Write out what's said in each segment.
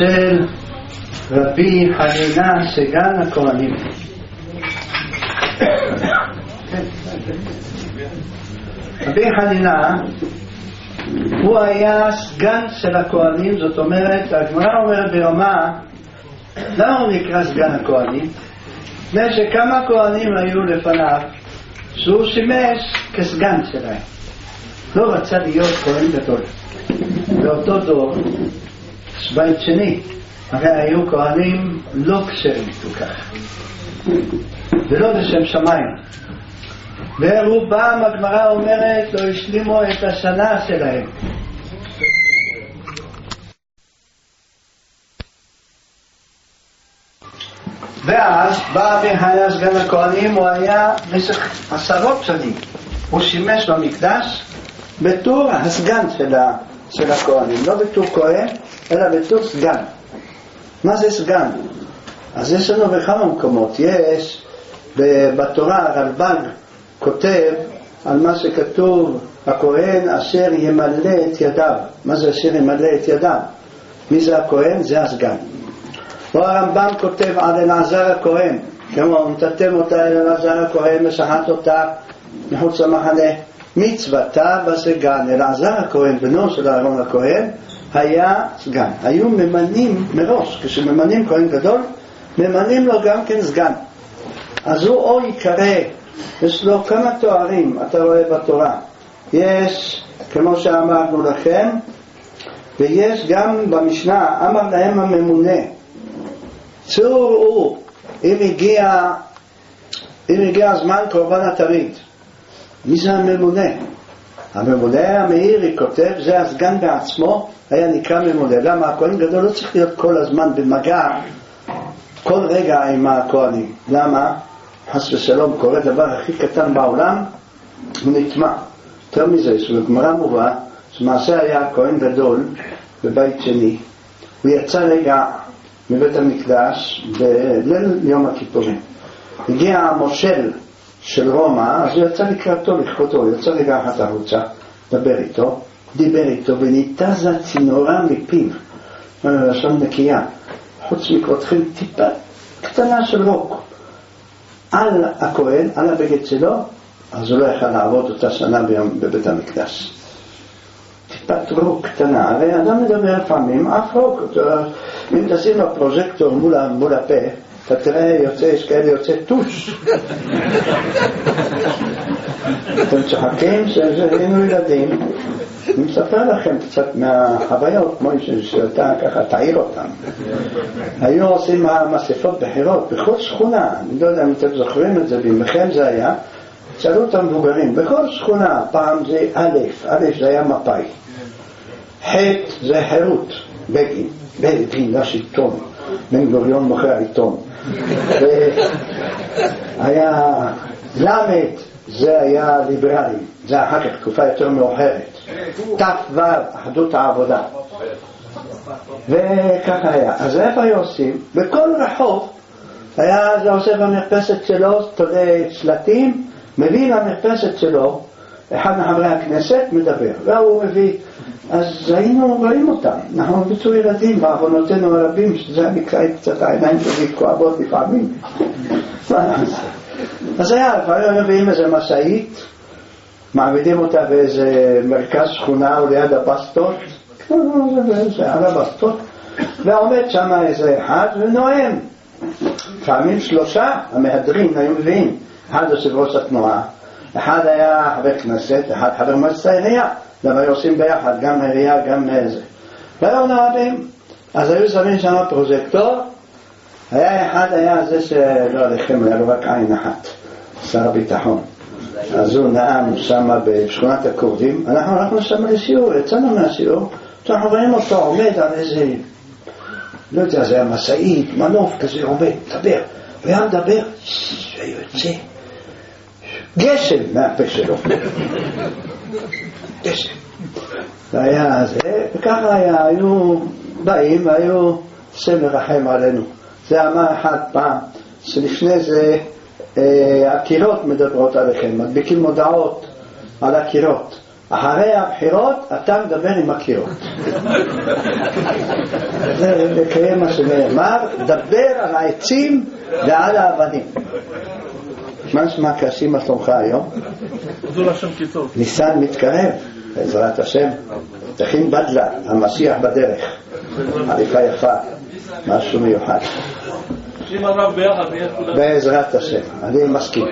של רבי חנינה סגן הכהנים. רבי חנינה הוא היה סגן של הכהנים, זאת אומרת, הגמרא אומרת ביומא, למה הוא נקרא סגן הכהנים? לפני שכמה כהנים היו לפניו שהוא שימש כסגן שלהם, לא רצה להיות כהן גדול. באותו דור, בית שני, הרי היו כהנים לא כשרים כל כך, ולא לשם שמיים, ורובם הגמרא אומרת לא השלימו את השנה שלהם. ואז בא והיה סגן הכהנים, הוא היה במשך 10 שנים, הוא שימש במקדש בתור הסגן של הכהנים, לא בתור כהן אלא בתור סגן. מה זה סגן? אז יש לנו בכמה מקומות. יש בתורה, הרלב"ג כותב על מה שכתוב הכהן אשר ימלא את ידיו. מה זה אשר ימלא את ידיו? מי זה הכהן? זה הסגן. או הרמב"ם כותב על אלעזר הכהן, כמו נתתם אותה אל אלעזר הכהן ושחט אותה מחוץ למחנה, מצוותה בסגן. אלעזר הכהן בנו של אהרון הכהן היה סגן. היו ממנים מראש, כשממנים כהן גדול ממנים לו גם כן סגן. אז הוא או יקרא, יש לו כמה תוארים, אתה רואה בתורה, יש כמו שאמרנו לכם, ויש גם במשנה, אמר להם הממונה, צורו אם הגיע זמן קורבן התריד. מי זה הממונה? הממונה המאירי כותב, זה הסגן בעצמו היה נקרא ממונה. למה? הכהן גדול לא צריך להיות כל הזמן במגע כל רגע עם הכהנים. למה? חס ושלום קורה דבר הכי קטן בעולם, הוא נטמע. יותר מזה, שבגמרא מובא שמעשה היה כהן גדול בבית שני, הוא יצא רגע מבית המקדש בליל יום הכיפורים, הגיע המושל של רומא, אז הוא יצא לקראתו, לכבודו, הוא יצא רגע אחת החוצה, דיבר איתו וניתזה צינורה מפיו, לשון נקייה, חוץ מקרותכם טיפה קטנה של רוק על הכהן, על הבגד שלו, אז הוא לא יכל לעבוד אותה שנה בבית המקדש. טיפת רוק קטנה, הרי אדם מדבר לפעמים אף רוק. אם תשים לו פרוז'קטור מול הפה, אתה תראה יש כאלה יוצא טוש. אתם צוחקים שהיינו ילדים, אני מספר לכם קצת מהחוויות, כמו שאתה ככה תעיר אותם. היו עושים מספות בחירות בכל שכונה, אני לא יודע אם אתם זוכרים את זה, במכם זה היה, שאלו את המבוגרים, בכל שכונה, פעם זה א' זה היה מפאי, ח' זה חירות, בגין לשלטון, בן גוריון מוכר עיתון, והיה למד, זה היה ליברלי, זה אחר כך תקופה יותר מאוחרת, ת' אחדות העבודה, וככה היה. אז איפה היו עושים? בכל רחוב היה זה עושה במרפסת שלו, תולה שלטים, מביא למרפסת שלו אחד מחברי הכנסת מדבר, והוא מביא, אז היינו רואים אותם, אנחנו ביצעו ילדים בעוונותינו הרבים, שזה נקרא קצת העיניים שלי כואבות לפעמים. אז היה מביאים איזה מסעית, מעמידים אותה באיזה מרכז שכונה או ליד הבסטות, על הבסטות, ועומד שם איזה אחד ונואם. פעמים 3 המהדרים היו מביאים, אחד יושב ראש התנועה, אחד היה חבר כנסת, אחד חבר מועצת העירייה, למה עושים ביחד, גם העירייה גם זה. והיו נואמים, אז היו שמים שם פרוז'קטור, היה זה שלא עליכם, היה לו רק עין אחת, שר הביטחון. אז הוא נאם שם בשכונת הכורדים, אנחנו הלכנו שם לשיעור, יצאנו מהשיעור, אנחנו רואים אותו עומד על איזה, לא יודע, זה היה מסעית, מנוף כזה עומד, מדבר, והיה מדבר, ויוצא גשם מהפה שלו, גשם. והיה זה, וככה היו באים והיו שם מרחם עלינו. זה אמר אחד פעם, שלפני זה הקירות מדברות עליכם, מדביקים מודעות על הקירות, אחרי הבחירות אתה מדבר עם הקירות. זה לקיים מה שנאמר, דבר על העצים ועל האבנים. מה נשמע כעסים על שלומך היום? ניסן מתקרב, בעזרת השם. תכין בדלה, המשיח בדרך. עריפה יפה, משהו מיוחד. בעזרת השם, אני מסכים.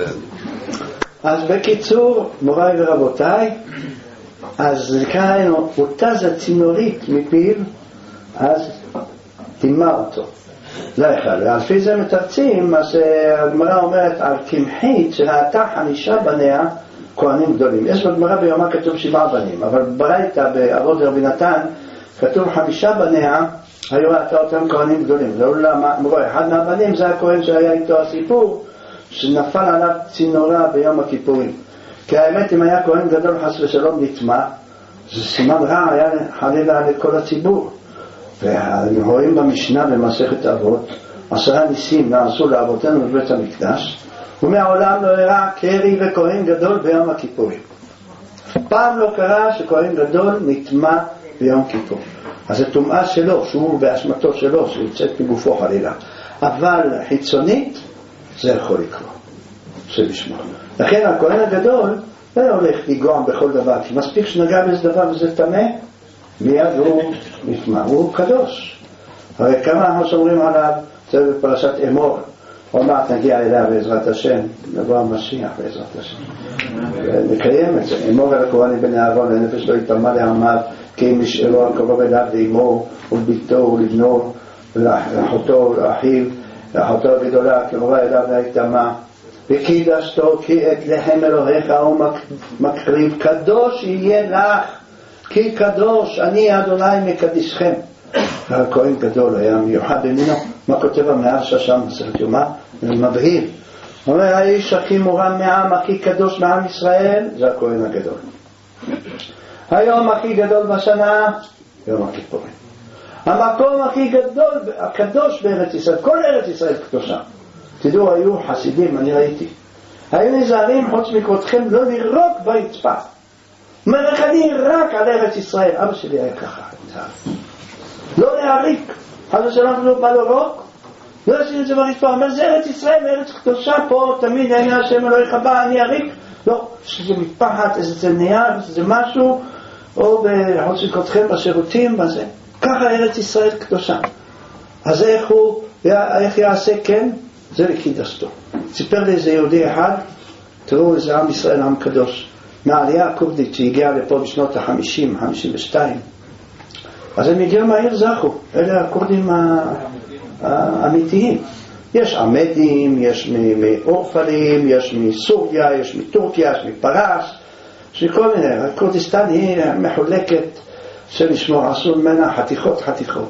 אז בקיצור, מוריי ורבותיי, אז נקרא לנו, אותז הצינורית מפיו, אז תימה אותו. לא אחד, ועל פי זה מתרצים, אז הגמרא אומרת על קמחית שראתה 5 בניה כהנים גדולים. יש בגמרא ביומא כתוב 7 בנים, אבל ברייתא באבות רבי נתן כתוב 5 בניה, היו ראתה אותם כהנים גדולים. זה למה, אחד מהבנים זה הכהן שהיה איתו הסיפור, שנפל עליו צינורה ביום הכיפורים. כי האמת אם היה כהן גדול חס ושלום נטמא, זה סימן רע, היה חלילה לכל הציבור. ורואים במשנה במסכת אבות 10 ניסים נעשו לאבותינו בבית המקדש, ומעולם לא הראה קרי וכהן גדול ביום הכיפורים. פעם לא קרה שכהן גדול נטמא ביום כיפור. אז זה טומאה שלו, שהוא באשמתו שלו, שיוצאת מגופו חלילה. אבל חיצונית זה יכול לקרות, זה בשמו. לכן הכהן הגדול לא הולך לגרום בכל דבר, כי מספיק שנגע באיזה דבר וזה טמא, מיד הוא נטמא, הוא קדוש. הרי כמה אנחנו שומרים עליו, זה בפרשת אמור, עוד מעט נגיע אליה בעזרת השם, נבוא המשיח בעזרת השם. נקיים את זה, אמור אל הכהנים בני אהרון, לנפש לא יטמא לעמיו, כי אם נשארו הקרוב אליו לאמו ולביתו ולבנו ולאחותו ולאחיו, לאחותו הגדולה קרובה אליו להיטמא. וקידשתו כי את לחם אלוהיך ומקריב קדוש יהיה לך, כי קדוש אני אדוני מקדישכם. הכהן גדול היה מיוחד במינו. מה כותב המהרש"א שם מסכת יומא? מבהיר, אומר האיש הכי מורם מעם, הכי קדוש מעם ישראל, זה הכהן הגדול. היום הכי גדול בשנה, יום הכיפורים. המקום הכי גדול, הקדוש בארץ ישראל, כל ארץ ישראל קדושה. תדעו, היו חסידים, אני ראיתי, היו נזהרים חוץ מכבודכם לא לירוק ברצפה. אומר אני רק על ארץ ישראל. אבא שלי היה ככה, לא להריק, חס ושלום לא בא לרוק, לא עשיתי את זה ברצפה. אומר זה ארץ ישראל, ארץ קדושה, פה תמיד אני השם אלוהיך בא, אני אריק. לא, שזה מפחת, איזה נייר, איזה משהו, או בחוץ מכבודכם בשירותים, בזה. ככה ארץ ישראל קדושה. אז איך יעשה כן? זה לקידשתו. סיפר לי איזה יהודי אחד, תראו איזה עם ישראל, עם קדוש, מהעלייה הכורדית שהגיעה לפה בשנות ה-50, 52. אז הם הגיעו מהעיר זכו, אלה הכורדים האמיתיים. יש עמדים, יש מאורפלים, יש מסוריה, יש מטורקיה, יש מפרס, יש מכל מיני. הכורדיסטן היא מחולקת, שנשמור, עשו ממנה חתיכות.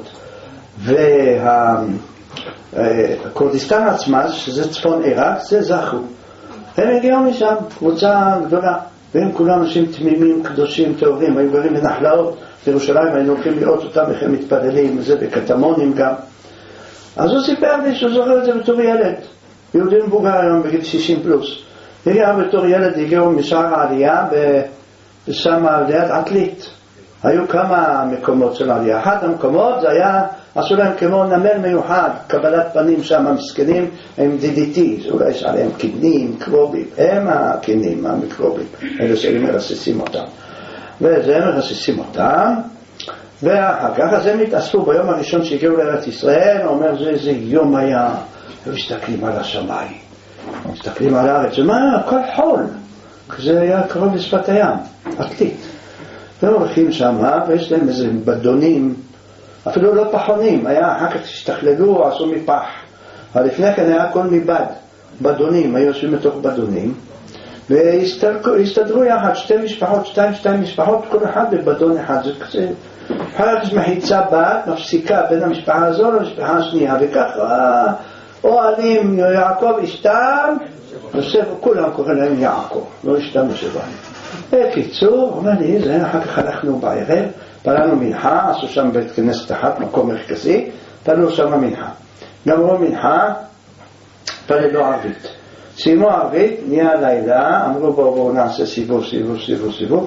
והכורדיסטן עצמה, שזה צפון עיראק, זה זכו. הם הגיעו משם, קבוצה גדולה, והם כולם אנשים תמימים, קדושים, טהורים, היו גרים בנחלאות, בירושלים היינו הולכים לראות אותם, איך הם מתפללים, וזה בקטמונים גם. אז הוא סיפר לי שהוא זוכר את זה בתור ילד, יהודי מבוגר היום בגיל 60 פלוס. הגיע בתור ילד, הגיעו משער העלייה, ושם ליד עתלית. היו כמה מקומות של עלייה. אחד המקומות זה היה, עשו להם כמו נמל מיוחד, קבלת פנים שם, מסכנים, הם דידיתי, אולי יש עליהם כינים, קרובים, הם הכינים, המקרובים, אלה שהם מרססים אותם. וזה הם מרססים אותם, ואחר כך אז הם התאספו ביום הראשון שהגיעו לארץ ישראל, הוא אומר, זה יום היה, הם מסתכלים על השמיים, מסתכלים על הארץ, ומה היה? הכל חול, זה היה קרוב לשפת הים, עתלית. והם הולכים שם, ויש להם איזה בדונים, אפילו לא פחונים, היה אחר כך השתכללו, עשו מפח. אבל לפני כן היה הכל מבד, בדונים, היו יושבים בתוך בדונים, והסתדרו יחד, שתי משפחות, כל אחד בבדון אחד. זה כזה, אחר כך מחיצה בת, מפסיקה בין המשפחה הזו למשפחה השנייה, וככה אוהלים יעקב אשתם, יוסף, כולם קוראים להם יעקב, לא אשתם ושבעים. בקיצור, אומר לי, זה אחר כך הלכנו בערב, פלנו מנחה, עשו שם בית כנסת אחת, מקום מרכזי, פלנו שם מנחה. גמרו מנחה, פללו ערבית. סיימו ערבית, נהיה לילה, אמרו בואו נעשה סיבוב,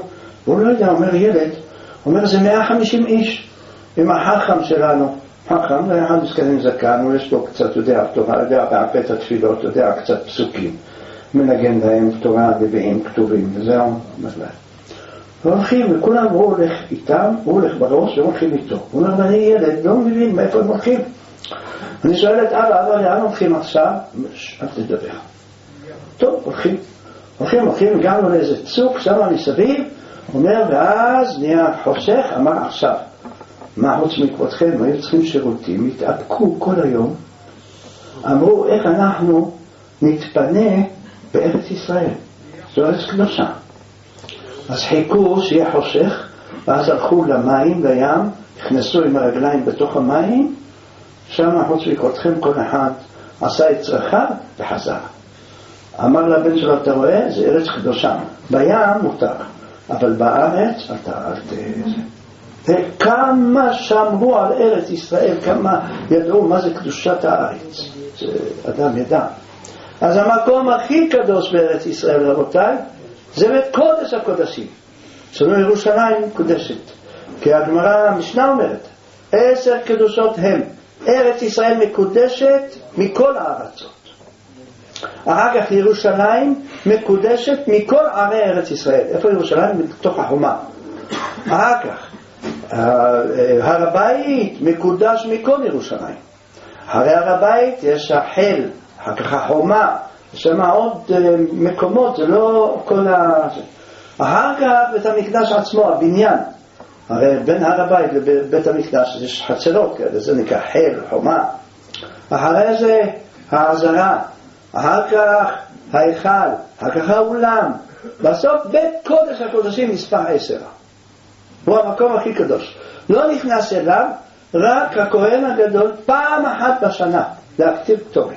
הוא לא יודע, אומר ילד, אומר זה 150 איש עם החכם שלנו. חכם, זה אחד מסכנים זקן, יש לו קצת יודע תורה, יודע בעפה את התפילות, יודע קצת פסוקים, מנגן להם תורה נביאים כתובים, וזהו, בכלל. והולכים, וכולם הוא הולך איתם, הוא הולך בראש והולכים איתו. הוא אומר, אני ילד, לא מבין מאיפה הם הולכים. אני שואל את אבא, לאן הולכים עכשיו? אל תדבר. טוב, הולכים, הגענו לאיזה צוק, שמה מסביב, אומר, ואז נהיה חושך, אמר עכשיו, מה חוץ מכבודכם, היו צריכים שירותים, התאבקו כל היום, אמרו, איך אנחנו נתפנה בארץ ישראל, זו ארץ קדושה. אז חיכו שיהיה חושך, ואז הלכו למים, לים, נכנסו עם הרגליים בתוך המים, שם חוץ מכבודכם כל אחד עשה את צרכיו וחזר. אמר לבן שלו, אתה רואה, זה ארץ קדושה, בים מותר, אבל בארץ אתה אל תזה. וכמה שמרו על ארץ ישראל, כמה ידעו מה זה קדושת הארץ, זה אדם ידע. אז המקום הכי קדוש בארץ ישראל, רבותיי, זה בית קודש הקודשים. אצלנו ירושלים מקודשת, כי הגמרא המשנה אומרת 10 קדושות הם. ארץ ישראל מקודשת מכל הארצות. אחר כך ירושלים מקודשת מכל ערי ארץ ישראל. איפה ירושלים? בתוך החומה. אחר כך הר הבית מקודש מכל ירושלים. אחרי הר הבית יש החל, אחר כך החומה, שם עוד מקומות, זה לא כל אחר כך בית המקדש עצמו, הבניין. הרי בין הר הבית לבית המקדש יש חצרות כאלה, זה נקרא חל, חומה. אחרי זה העזרה, אחר כך ההיכל, אחר כך האולם. בסוף בית קודש הקודשים מספר 10. הוא המקום הכי קדוש. לא נכנס אליו רק הכהן הגדול פעם אחת בשנה להכתיב כתובת.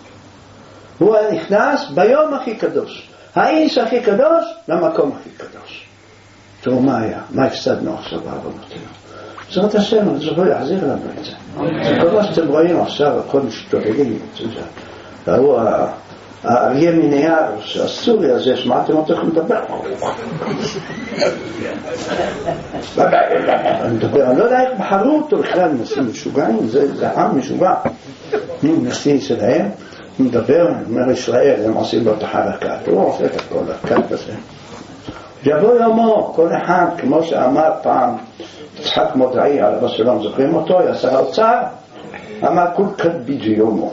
הוא נכנס ביום הכי קדוש. האיש הכי קדוש למקום הכי קדוש. תראו מה היה, מה הפסדנו עכשיו בעוונותינו. זאת השם, זה לא יחזיר לנו את זה. זה כל מה שאתם רואים עכשיו, הכל משתוללים. ראו האריה מנייר, הסורי הזה, שמעתם אותו איך מדבר? אני לא יודע איך בחרו אותו בכלל, נשים משוגעים, זה עם משוגע. נשיא שלהם, מדבר, אומר ישראל, הם עושים לו את החרקת, הוא עושה את הכל, הקט הזה. יבוא יומו, כל אחד, כמו שאמר פעם, יצחק מודעי, עליו השלום, זוכרים אותו, היה שר האוצר, אמר כל כת ביג'י יומו.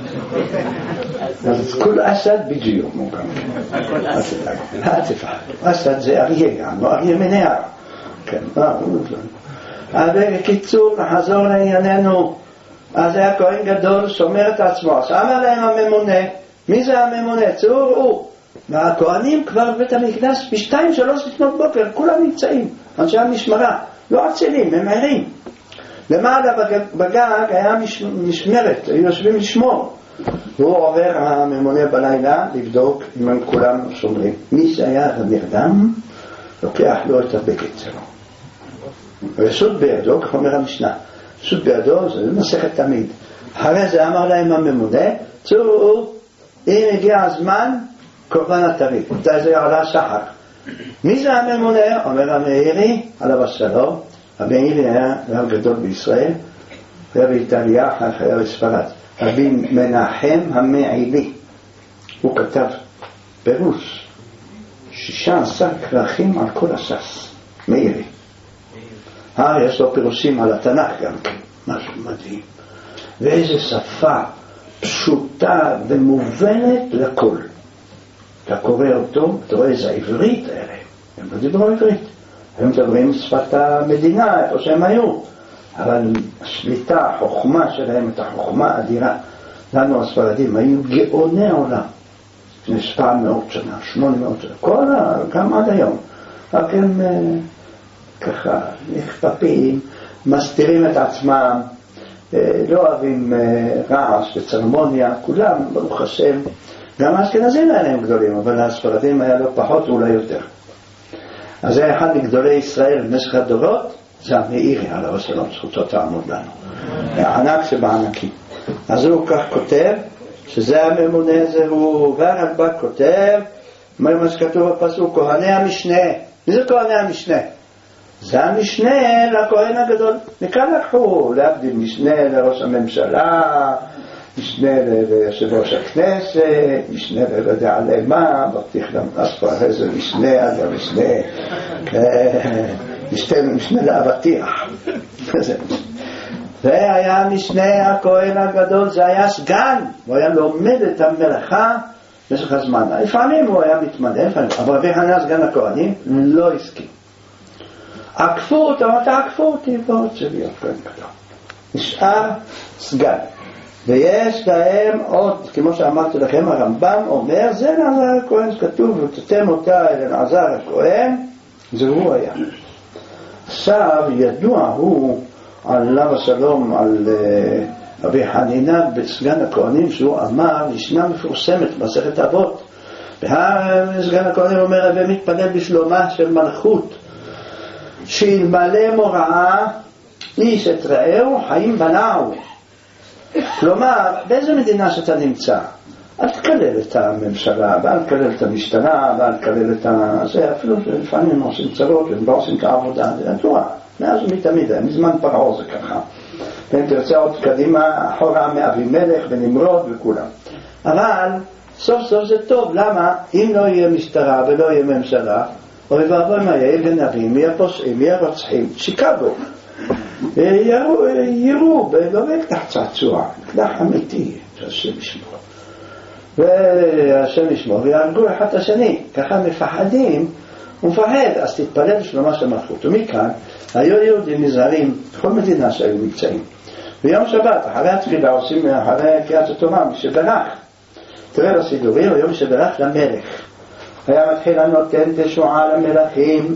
אז כל אסד ביג'י יומו גם. אל תפחד, אסד זה אריה, אריה מנייר. כן, אבל בקיצור, נחזור לענייננו. אז היה כהן גדול, שומר את עצמו. אז אמר להם הממונה, מי זה הממונה? צאו ראו. והכהנים כבר בבית המקדש ב2-3 לפנות בוקר, כולם נמצאים, אנשי המשמרה, לא עצלים, הם ערים. למעלה בגג היה משמרת, היו יושבים לשמור. והוא עובר הממונה בלילה לבדוק אם הם כולם שומרים. מי שהיה הנרדם, לוקח לו את הבגד שלו. וסוד בידו, כך אומר המשנה, סוד בידו זה מסכת תמיד. אחרי זה אמר להם הממונה, צאו, אם הגיע הזמן, קורבן הטרי, מתי זה עלה שחר. מי זה הממונה? אומר המאירי, עליו השלום. המאירי היה רב גדול בישראל, היה באיטליה, היה בספרד. רבי מנחם המעילי, הוא כתב פירוש 16 כרכים על כל הש"ס, מאירי. יש לו פירושים על התנ"ך גם כן, משהו מדהים. ואיזה שפה פשוטה ומובנת לכל. אתה קורא אותו, אתה רואה איזה עברית האלה, הם לא דיברו עברית, הם מדברים שפת המדינה, איפה שהם היו, אבל השליטה, החוכמה שלהם, את החוכמה אדירה. לנו הספרדים היו גאוני העולם, לפני 700 שנה, 800 שנה, גם עד היום, רק הם ככה נכפפים, מסתירים את עצמם, לא אוהבים רעש וצרמוניה, כולם, ברוך השם, גם האשכנזים האלה הם גדולים, אבל הספרדים היה לא פחות ואולי יותר. אז זה אחד מגדולי ישראל במשך הדורות, זה המאירי, עליו השלום, זכותו תעמוד לנו. הענק שבענקים. אז הוא כך כותב, שזה הממונה, זהו, והרלב"ג כותב, מה שכתוב בפסוק, כהני המשנה, מי זה כהני המשנה? זה המשנה לכהן הגדול. מכאן לקחו להבדיל משנה לראש הממשלה, משנה ליושב ראש הכנסת, משנה לא יודע למה, בבטיח גם אספה איזה משנה, אז משנה לאבטיח. והיה משנה הכהן הגדול, זה היה סגן, הוא היה לומד את המלאכה במשך הזמן. לפעמים הוא היה מתמלא, אבל רבי חנינא סגן הכהנים לא הסכים. עקפו אותו, עקפו אותי, לא רוצה להיות כהן גדול. נשאר סגן. ויש להם עוד, כמו שאמרתי לכם, הרמב"ם אומר, זה אלעזר הכהן שכתוב, ותתם אותה אל אלעזר הכהן, זה הוא היה. עכשיו ידוע הוא עליו השלום על רבי חנינא בסגן הכהנים, שהוא אמר, ישנה מפורסמת במסכת אבות, סגן הכהנים אומר, רבי מתפלל בשלומה של מלכות, שאלמלא מוראה איש את רעהו חיים בלעו. כלומר, באיזה מדינה שאתה נמצא, אל תקלל את הממשלה, ואל תקלל את המשטרה, ואל תקלל את זה, אפילו לפעמים הם עושים צרות, והם לא עושים את העבודה, זה התורה, מאז ומתמיד, מזמן פרעה זה ככה. ואם תרצה עוד קדימה, אחורה מאבימלך ונמרוד וכולם. אבל סוף סוף זה טוב, למה? אם לא יהיה משטרה ולא יהיה ממשלה, אוי ואבוי מה יהיה גנבים, יהיה פושעים, יהיה רוצחים, שיקגו. יראו לא באקדח צעצוע, אקדח אמיתי, השם ישמור. והשם ישמור, ויהרגו אחד השני. ככה מפחדים, הוא מפחד, אז תתפלל לשלומה של מלכות. ומכאן, היו יהודים נזהרים בכל מדינה שהיו נמצאים. ביום שבת, אחרי התפילה, עושים אחרי קריאת התורה, משברך. תראה לסידורים, היום משברך למלך. היה מתחיל הנותן תשועה למלכים,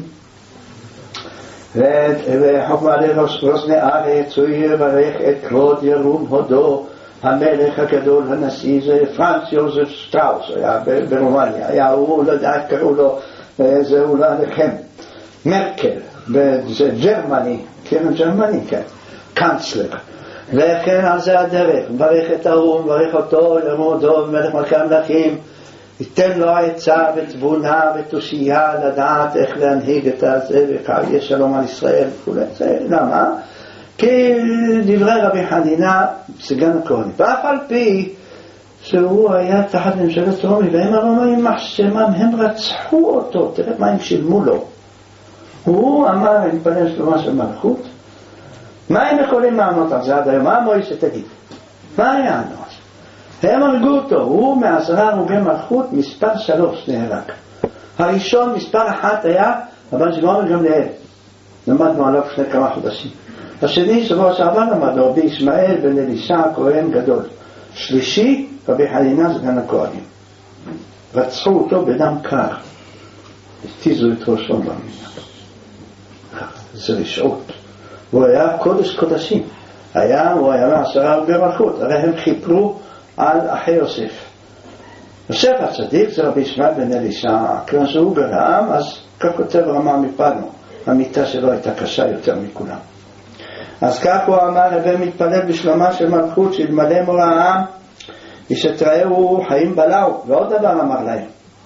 וחוכמה לרוסני ארץ, הוא יברך את כבוד ירום הודו, המלך הגדול, הנשיא, זה פרנץ יוזף שטראוס, היה ברומניה, היה הוא, לא יודע, קראו לו, זה אולי לכם, מרקל, זה ג'רמני, כן, ג'רמני, כן, קאנצלר, וכן על זה הדרך, מברך את ההוא, מברך אותו, ירום הודו, מלך מלכי המלכים, ייתן לו עצה ותבונה ותושייה לדעת איך להנהיג את זה, ויהיה שלום על ישראל וכו'. למה? כי דברי רבי חנינא סגן הכהנים. ואף על פי שהוא היה תחת ממשלת רומי, והם הרומאים מחשמם, הם רצחו אותו, תראה מה הם שילמו לו. הוא אמר, אני מתפלל שלומה של מלכות, מה הם יכולים לענות על זה עד היום? מה מוישה תגיד? מה היה ענות? הם הרגו אותו, הוא מ10 הרוגי מלכות מספר 3 נהרג. הראשון מספר 1 היה רבן שמעון גמליאל, למדנו עליו לפני כמה חודשים. השני שבוע שעבר למדנו רבי ישמעאל בן אלישע הכהן גדול. שלישי רבי חנינא סגן הכהנים. רצחו אותו בדם קר, התיזו את ראשו במינה. זה רשעות. הוא היה קודש קודשים, הוא היה מ10 הרוגי מלכות. הרי הם חיפרו על אחי יוסף. יוסף הצדיק זה רבי ישמעאל בן אלישע, כיוון שהוא גרם, אז כך כותב רמה מפנו, המיטה שלו הייתה קשה יותר מכולם. אז כך הוא אמר, הווה מתפלל בשלומה של מלכות, שאלמלא מוראה איש את רעהו חיים בלעו. ועוד דבר אמר להם,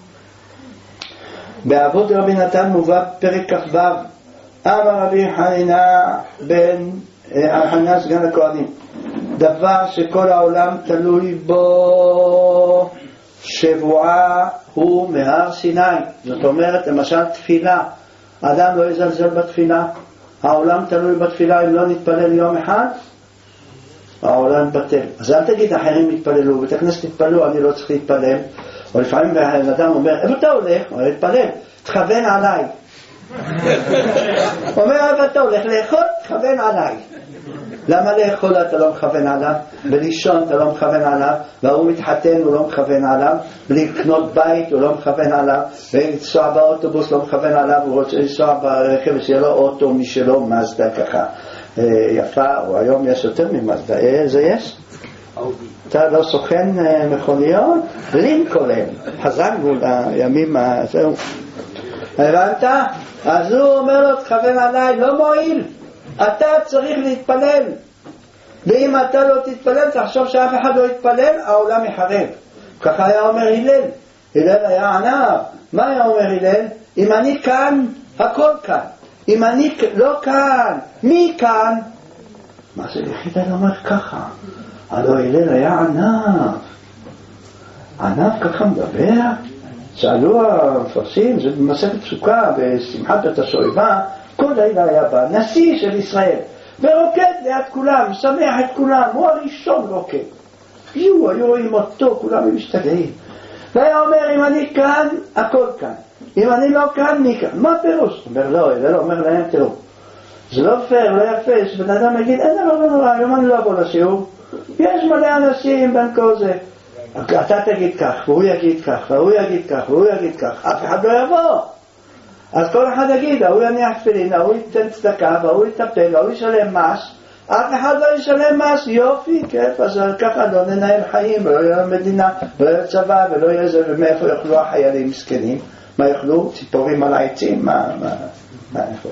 באבות רבי נתן מובא פרק כ"ו, אמר רבי חנינא בן חנינא סגן הכהנים, דבר שכל העולם תלוי בו, שבועה הוא מהר סיני. זאת אומרת, למשל תפילה, אדם לא יזלזל בתפילה, העולם תלוי בתפילה. אם לא נתפלל יום אחד, העולם בטל. אז אל תגיד אחרים יתפללו, בית הכנסת תתפללו, אני לא צריך להתפלל. או לפעמים האדם אומר, איפה אתה הולך? הוא אומר, להתפלל, תכוון עליי. הוא אומר, איפה אתה הולך לאכול? תכוון עליי. למה לאכול אתה לא מכוון עליו? בלישון אתה לא מכוון עליו, והוא מתחתן הוא לא מכוון עליו, בלי לקנות בית הוא לא מכוון עליו, ולנסוע באוטובוס לא מכוון עליו, הוא רוצה לנסוע ברכב שיהיה לו אוטו משלו, מזדה ככה יפה, או היום יש יותר ממזדה, זה יש? אתה לא סוכן מכוניות? לינקולן, חזרנו לימים, זהו. הבנת? אז הוא אומר לו, תכוון עליי, לא מועיל. אתה צריך להתפלל, ואם אתה לא תתפלל תחשוב שאף אחד לא יתפלל, העולם יחרב. ככה היה אומר הלל. הלל היה ענה, מה היה אומר הלל? אם אני כאן הכל כאן. אם אני לא כאן, מי כאן? מה זה יחידה אומר ככה? הלא הלל היה ענב. ענב ככה מדבר? שאלו המפרשים, זה במסכת סוכה, בשמחת בית השואבה, כל לילה היה בא נשיא של ישראל, ורוקד ליד כולם, שמח את כולם, הוא הראשון רוקד. היו רואים אותו, כולם משתגעים. והיה אומר, אם אני כאן, הכל כאן. אם אני לא כאן, מי כאן? מה פירוש? אומר, לא, אומר להם, תראו. זה לא פייר, לא יפה, שבן אדם יגיד, אין דבר נורא, היום אני לא אבוא לשיעור. יש מלא אנשים בין כל זה. אתה תגיד כך, והוא יגיד כך, והוא יגיד כך, והוא יגיד כך. אף אחד לא יבוא. אז כל אחד יגיד, ההוא יניח תפילין, ההוא ייתן צדקה, והוא יטפל, ההוא ישלם מס. אף אחד לא ישלם מס, יופי, כיף, אז ככה לא ננהל חיים, ולא יהיה מדינה, ולא יהיה צבא, ולא יהיה זה, ומאיפה יאכלו החיילים מסכנים? מה יאכלו? ציפורים על העצים? מה יאכלו?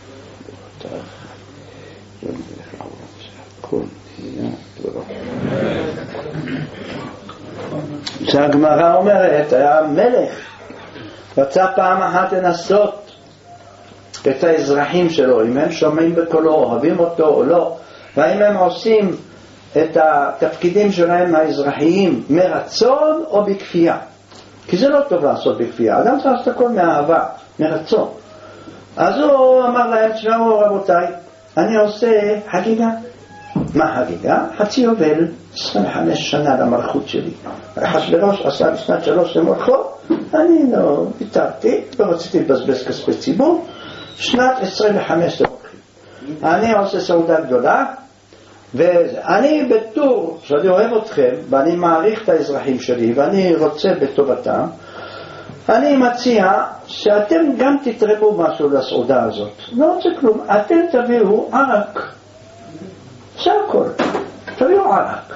שהגמרא אומרת, היה מלך, רצה פעם אחת לנסות את האזרחים שלו, אם הם שומעים בקולו, אוהבים אותו או לא, והאם הם עושים את התפקידים שלהם האזרחיים מרצון או בכפייה. כי זה לא טוב לעשות בכפייה, אדם צריך לעשות הכל מאהבה, מרצון. אז הוא אמר להם, תשמעו רבותיי, אני עושה חגיגה. מה חגיגה? חצי יובל, 25 שנה למלכות שלי. אחשוורוש עשה בשנת 3 למלכו, אני לא ויתרתי, לא רציתי לבזבז כספי ציבור, שנת 25 למלכות. אני עושה סעודה גדולה, ואני בתור שאני אוהב אתכם, ואני מעריך את האזרחים שלי, ואני רוצה בטובתם, אני מציע שאתם גם תתרמו משהו לסעודה הזאת. לא רוצה כלום, אתם תביאו ערק. זה הכל. תביאו ערק.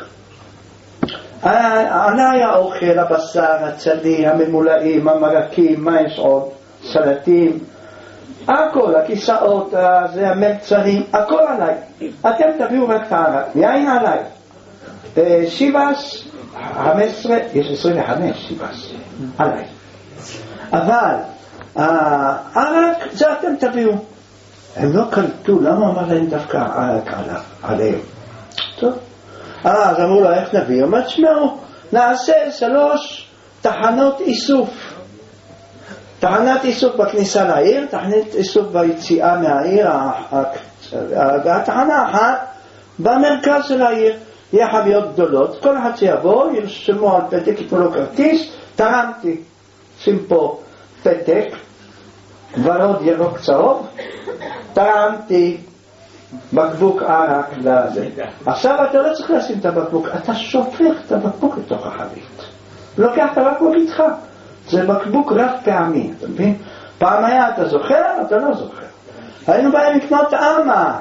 עליי האוכל, הבשר, הצלי, הממולאים, המרקים, מה יש עוד? סלטים. הכל, הכיסאות, המלצרים, הכל עליי. אתם תביאו רק את הערק. יין עליי. שיבס, 15, יש 25 שיבס. עליי. אבל הערק זה אתם תביאו. הם לא קלטו, למה אמר להם דווקא הערק עליהם? טוב. אז אמרו לו, איך נביא? אומר, תשמעו, נעשה 3 תחנות איסוף. תחנת איסוף בכניסה לעיר, תחנת איסוף ביציאה מהעיר, והתחנה אחת במרכז של העיר. יהיה חביות גדולות, כל אחד שיבוא, ירשמו על פתק, יתנו לו כרטיס, תרמתי. שים פה פתק, ורוד ירוק צהוב, תרמתי בקבוק ערק לזה. עכשיו אתה לא צריך לשים את הבקבוק, אתה שופך את הבקבוק לתוך החבית. לוקח את הבקבוק איתך. זה בקבוק רב פעמי, אתה מבין? פעם היה, אתה זוכר? אתה לא זוכר. היינו באים לקנות אמה.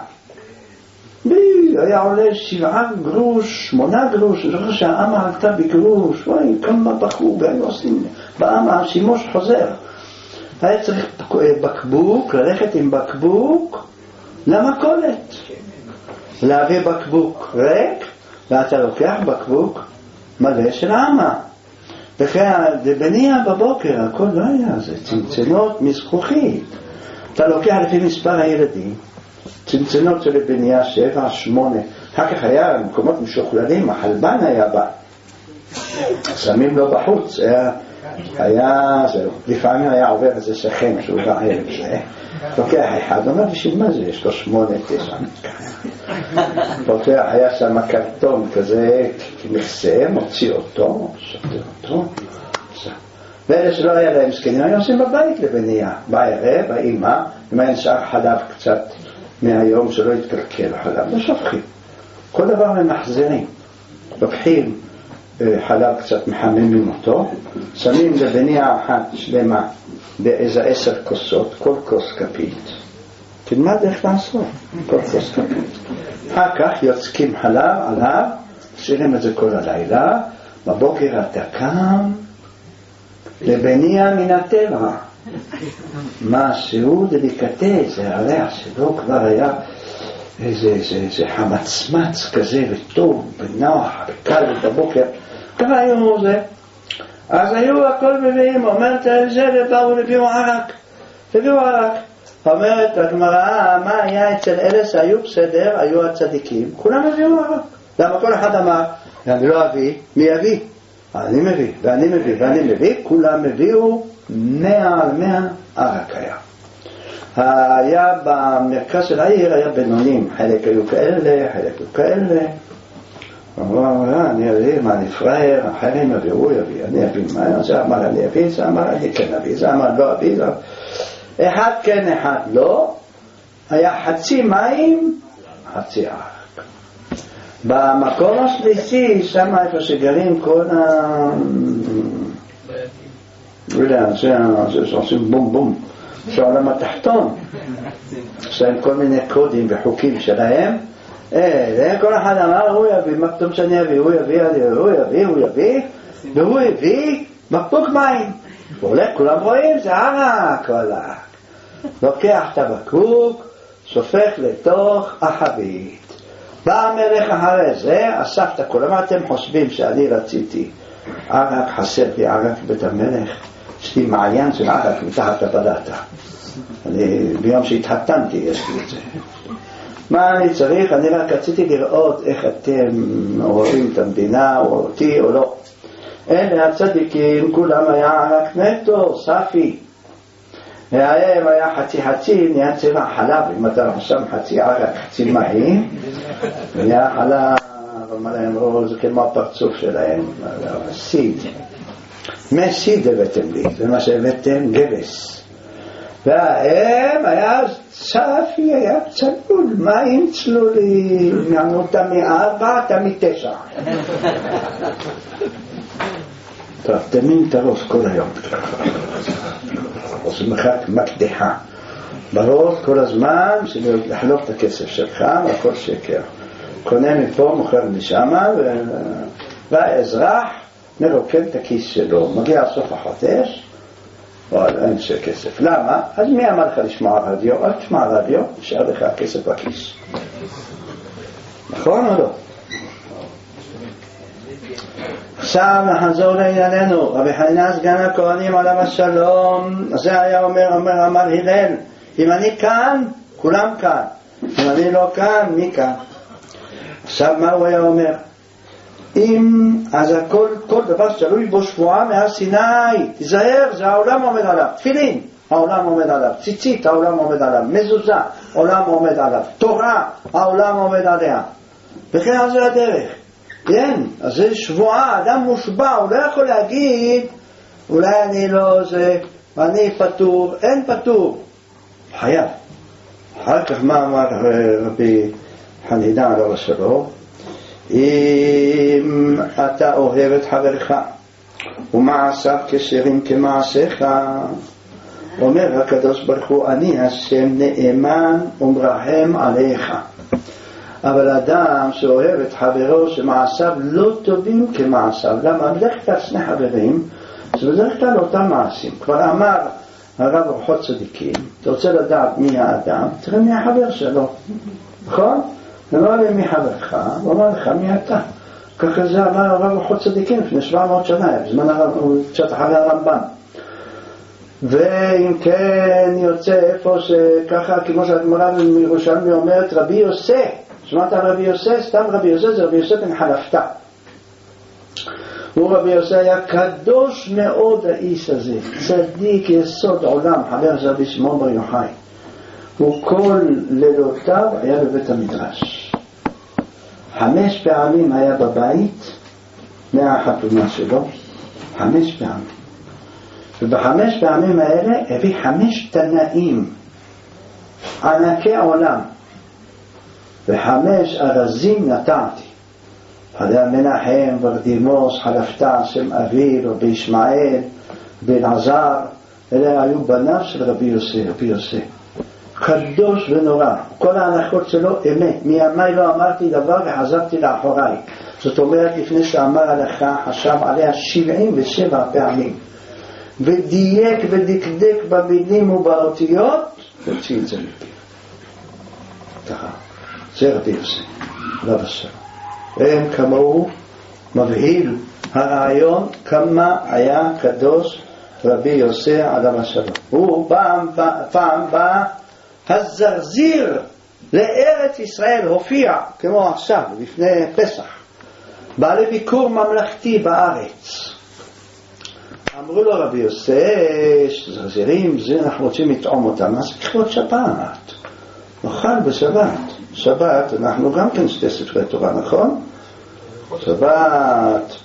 היה עולה 7 גרוש, 8 גרוש, אני זוכר שהאמה עלתה בגרוש, וואי, כמה בחור, והיינו עושים באמה, שימוש חוזר. היה צריך בקבוק, ללכת עם בקבוק למכולת. להביא בקבוק ריק, ואתה לוקח בקבוק מלא של האמה. וכן, זה בנייה בבוקר, הכל לא היה, זה צנצנות מזכוכית. אתה לוקח לפי מספר הילדים, צנצנות של בנייה 7, 8, אחר כך היה מקומות משוכללים, החלבן היה בא. שמים לו בחוץ, זהו. לפעמים היה עובר איזה שכן שהוא בערב זה. לוקח אחד, אומר, בשביל מה זה? יש לו 8, 9. לוקח, היה שם קרטון כזה, מכסה, מוציא אותו, שותה אותו. ואלה שלא היה להם סכנים, היו עושים בבית לבנייה. בערב, האמא, אם היה נשאר חלב קצת מהיום שלא יתקלקל החלב, לא שופכים. כל דבר ממחזרים. לוקחים חלב קצת מחממים אותו, שמים לבנייה אחת שלמה באיזה 10 כוסות, כל כוס כפית. תלמד איך לעשות, כל כוס כפית. אחר כך יוצקים חלב עליו, שירים את זה כל הלילה, בבוקר אתה קם, לבנייה מן הטבע. משהו דליקטה, זה הריח שלו כבר היה איזה חמצמץ כזה וטוב ונוח וקל בבוקר. ככה היו זה. אז היו הכל מביאים, אומרת זה ובאו לביאו ערק. תביאו ערק. אומרת הגמרא, מה היה אצל אלה שהיו בסדר, היו הצדיקים, כולם הביאו ערק. למה כל אחד אמר, אני לא אביא, מי יביא? אני מביא, ואני מביא, ואני מביא, כולם הביאו 100 על 100 ערק היה. היה במרכז של העיר, היה בינונים, חלק היו כאלה, חלק היו כאלה. אמרו, אני אביא, מה אני פראייר, אחרים יביאו, יביא, אני אביא, מה? זה אמר אני אביא, זה אמר אני כן אביא, זה אמר לא אביא, זה... אחד כן, אחד לא, היה חצי מים, חצי ערק. במקום השלישי, שם איפה שגרים כל זה שעושים בום בום, שהעולם התחתון, יש להם כל מיני קודים וחוקים שלהם, כל אחד אמר, הוא יביא, מה פתאום שאני אביא, הוא יביא, והוא הביא מקבוק מים. והולך, כולם רואים, זה ערק, ערק. לוקח את הבקבוק, שופך לתוך החבית. בא המלך אחרי זה, אסף את הכל. מה אתם חושבים שאני רציתי? ערק, חסר לי ערק בית המלך. יש לי מעיין של ערק מתחת לבלטה. ביום שהתחתנתי יש לי את זה. מה אני צריך? אני רק רציתי לראות איך אתם אוהבים את המדינה, או אותי או לא. אלה הצדיקים, כולם היה ערק נטו, ספי. וההם היה חצי, נהיה צבע חלב, אם אתה שם חצי ערק, חצי מים, נהיה חלב, אבל להם רואה, זה כמו הפרצוף שלהם, סיד. מסיד הבאתם לי, זה מה שהבאתם, גבס. וההם היה ספי, היה צלול, מים צלולים, נענו אותם מ4, אתה מ9. טוב, תמים את הראש כל היום. עושים לך מקדחה. בראש כל הזמן, לחלוק את הכסף שלך, והכל שקר. קונה מפה, מוכר משם, והאזרח מרוקן את הכיס שלו. מגיע לסוף החודש, אבל אין כסף. למה? אז מי אמר לך לשמוע רדיו? אל תשמע רדיו, נשאר לך הכסף בכיס. נכון או לא? עכשיו נחזור לענייננו. רבי חנינא סגן הכהנים עליו השלום, זה היה אמר הלל, אם אני כאן, כולם כאן, אם אני לא כאן, מי כאן? עכשיו מה הוא היה אומר? אז כל דבר שתלוי בו שבועה מהר סיני, תיזהר, זה העולם עומד עליו, תפילין, העולם עומד עליו, ציצית, העולם עומד עליו, מזוזה, העולם עומד עליו, תורה, העולם עומד עליה, וכן על זה הדרך. כן, אז זה שבועה, אדם מושבע, הוא לא יכול להגיד, אולי אני לא זה, אני פטור, אין פטור, חייב. אחר כך מה אמר רבי חנינא עליו השלום? אם אתה אוהב את חברך ומעשיו כשרים כמעשיך, אומר הקדוש ברוך הוא, אני השם נאמן ומרחם עליך. אבל אדם שאוהב את חברו שמעשיו לא טובים כמעשיו, למה? בדרך כלל שני חברים, זה בדרך כלל אותם מעשים. כבר אמר הרב אורחות צדיקים, אתה רוצה לדעת מי האדם, תראה מי החבר שלו, נכון? אמר לי מי חברך, הוא אמר לך מי אתה. ככה זה אמר הרב אורחות צדיקים לפני 700 שנה, בזמן הוא קצת אחרי הרמב"ן. ואם כן יוצא איפה שככה, כמו שהגמרא מירושלמי אומרת, רבי יוסף, שמעת רבי יוסף? סתם רבי יוסף זה רבי יוסף בן חלפתא. הוא רבי יוסף היה קדוש מאוד האיש הזה, צדיק יסוד עולם, חבר של רבי שמעון בר יוחאי. הוא כל לילותיו היה בבית המדרש. 5 פעמים היה בבית מהחתונה שלו, 5 פעמים. וב5 פעמים האלה הביא 5 תנאים ענקי עולם, ו5 ארזים נתתי. היה מנחם ורדימוס חלפתא שם אביו, רבי ישמעאל, בן עזר, אלה היו בניו של רבי יוסף. קדוש ונורא, כל ההנחות שלו אמת, מימי לא אמרתי דבר וחזרתי לאחוריי. זאת אומרת, לפני שאמר הלכה, חשב עליה 77 פעמים, ודייק ודקדק במילים ובאותיות, הוציא את זה מפי. ככה, זה רבי יוסף, לא בסדר. הם כמוהו מבהיל הרעיון כמה היה קדוש רבי יוסף עליו השלום. הוא פעם בא הזרזיר לארץ ישראל הופיע, כמו עכשיו, לפני פסח, בא לביקור ממלכתי בארץ. אמרו לו רבי יוסף, זרזירים, זה אנחנו רוצים לטעום אותם, אז לכבוד שבת, נאכל בשבת. שבת, אנחנו גם כן שתי ספרי תורה, נכון? שבת,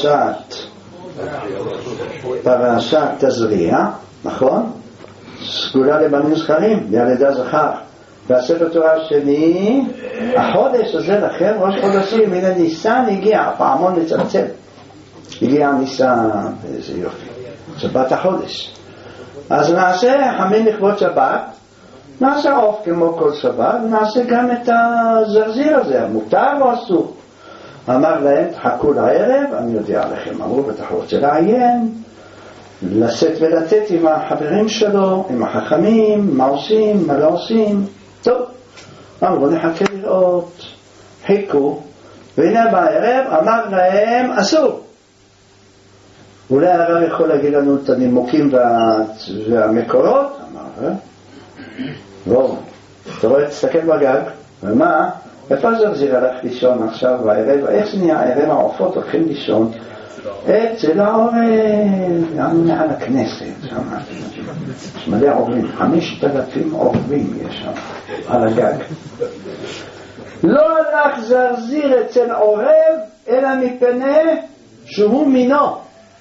פרשת תזריע, נכון? סגולה לבנים זכרים, לידה זכר. והספר תורה השני, החודש הזה לכם, ראש חודשים, הנה ניסן הגיע, הפעמון מצלצל. הגיע ניסן, איזה יופי. שבת החודש. אז נעשה חמין לכבוד שבת, נעשה עוף כמו כל שבת, נעשה גם את הזרזיר הזה, מותר או אסור? אמר להם, תחכו לערב, אני יודע לכם, אמרו, בטח רוצה לעיין, לשאת ולתת עם החברים שלו, עם החכמים, מה עושים, מה לא עושים. טוב, אמרו, נחכה לראות, חיכו, והנה בערב אמר להם, אסור. אולי הרב יכול להגיד לנו את הנימוקים והמקורות? אמר, לא, אתה רואה, תסתכל בגג, ומה? איפה זרזיר הלך לישון עכשיו בערב? איך זה נהיה הערב? העופות הולכים לישון אצל העורב, יענו מעל הכנסת, יש מלא עורבים, 5,000 עורבים יש שם על הגג. לא הלך זרזיר אצל עורב אלא מפני שהוא מינו,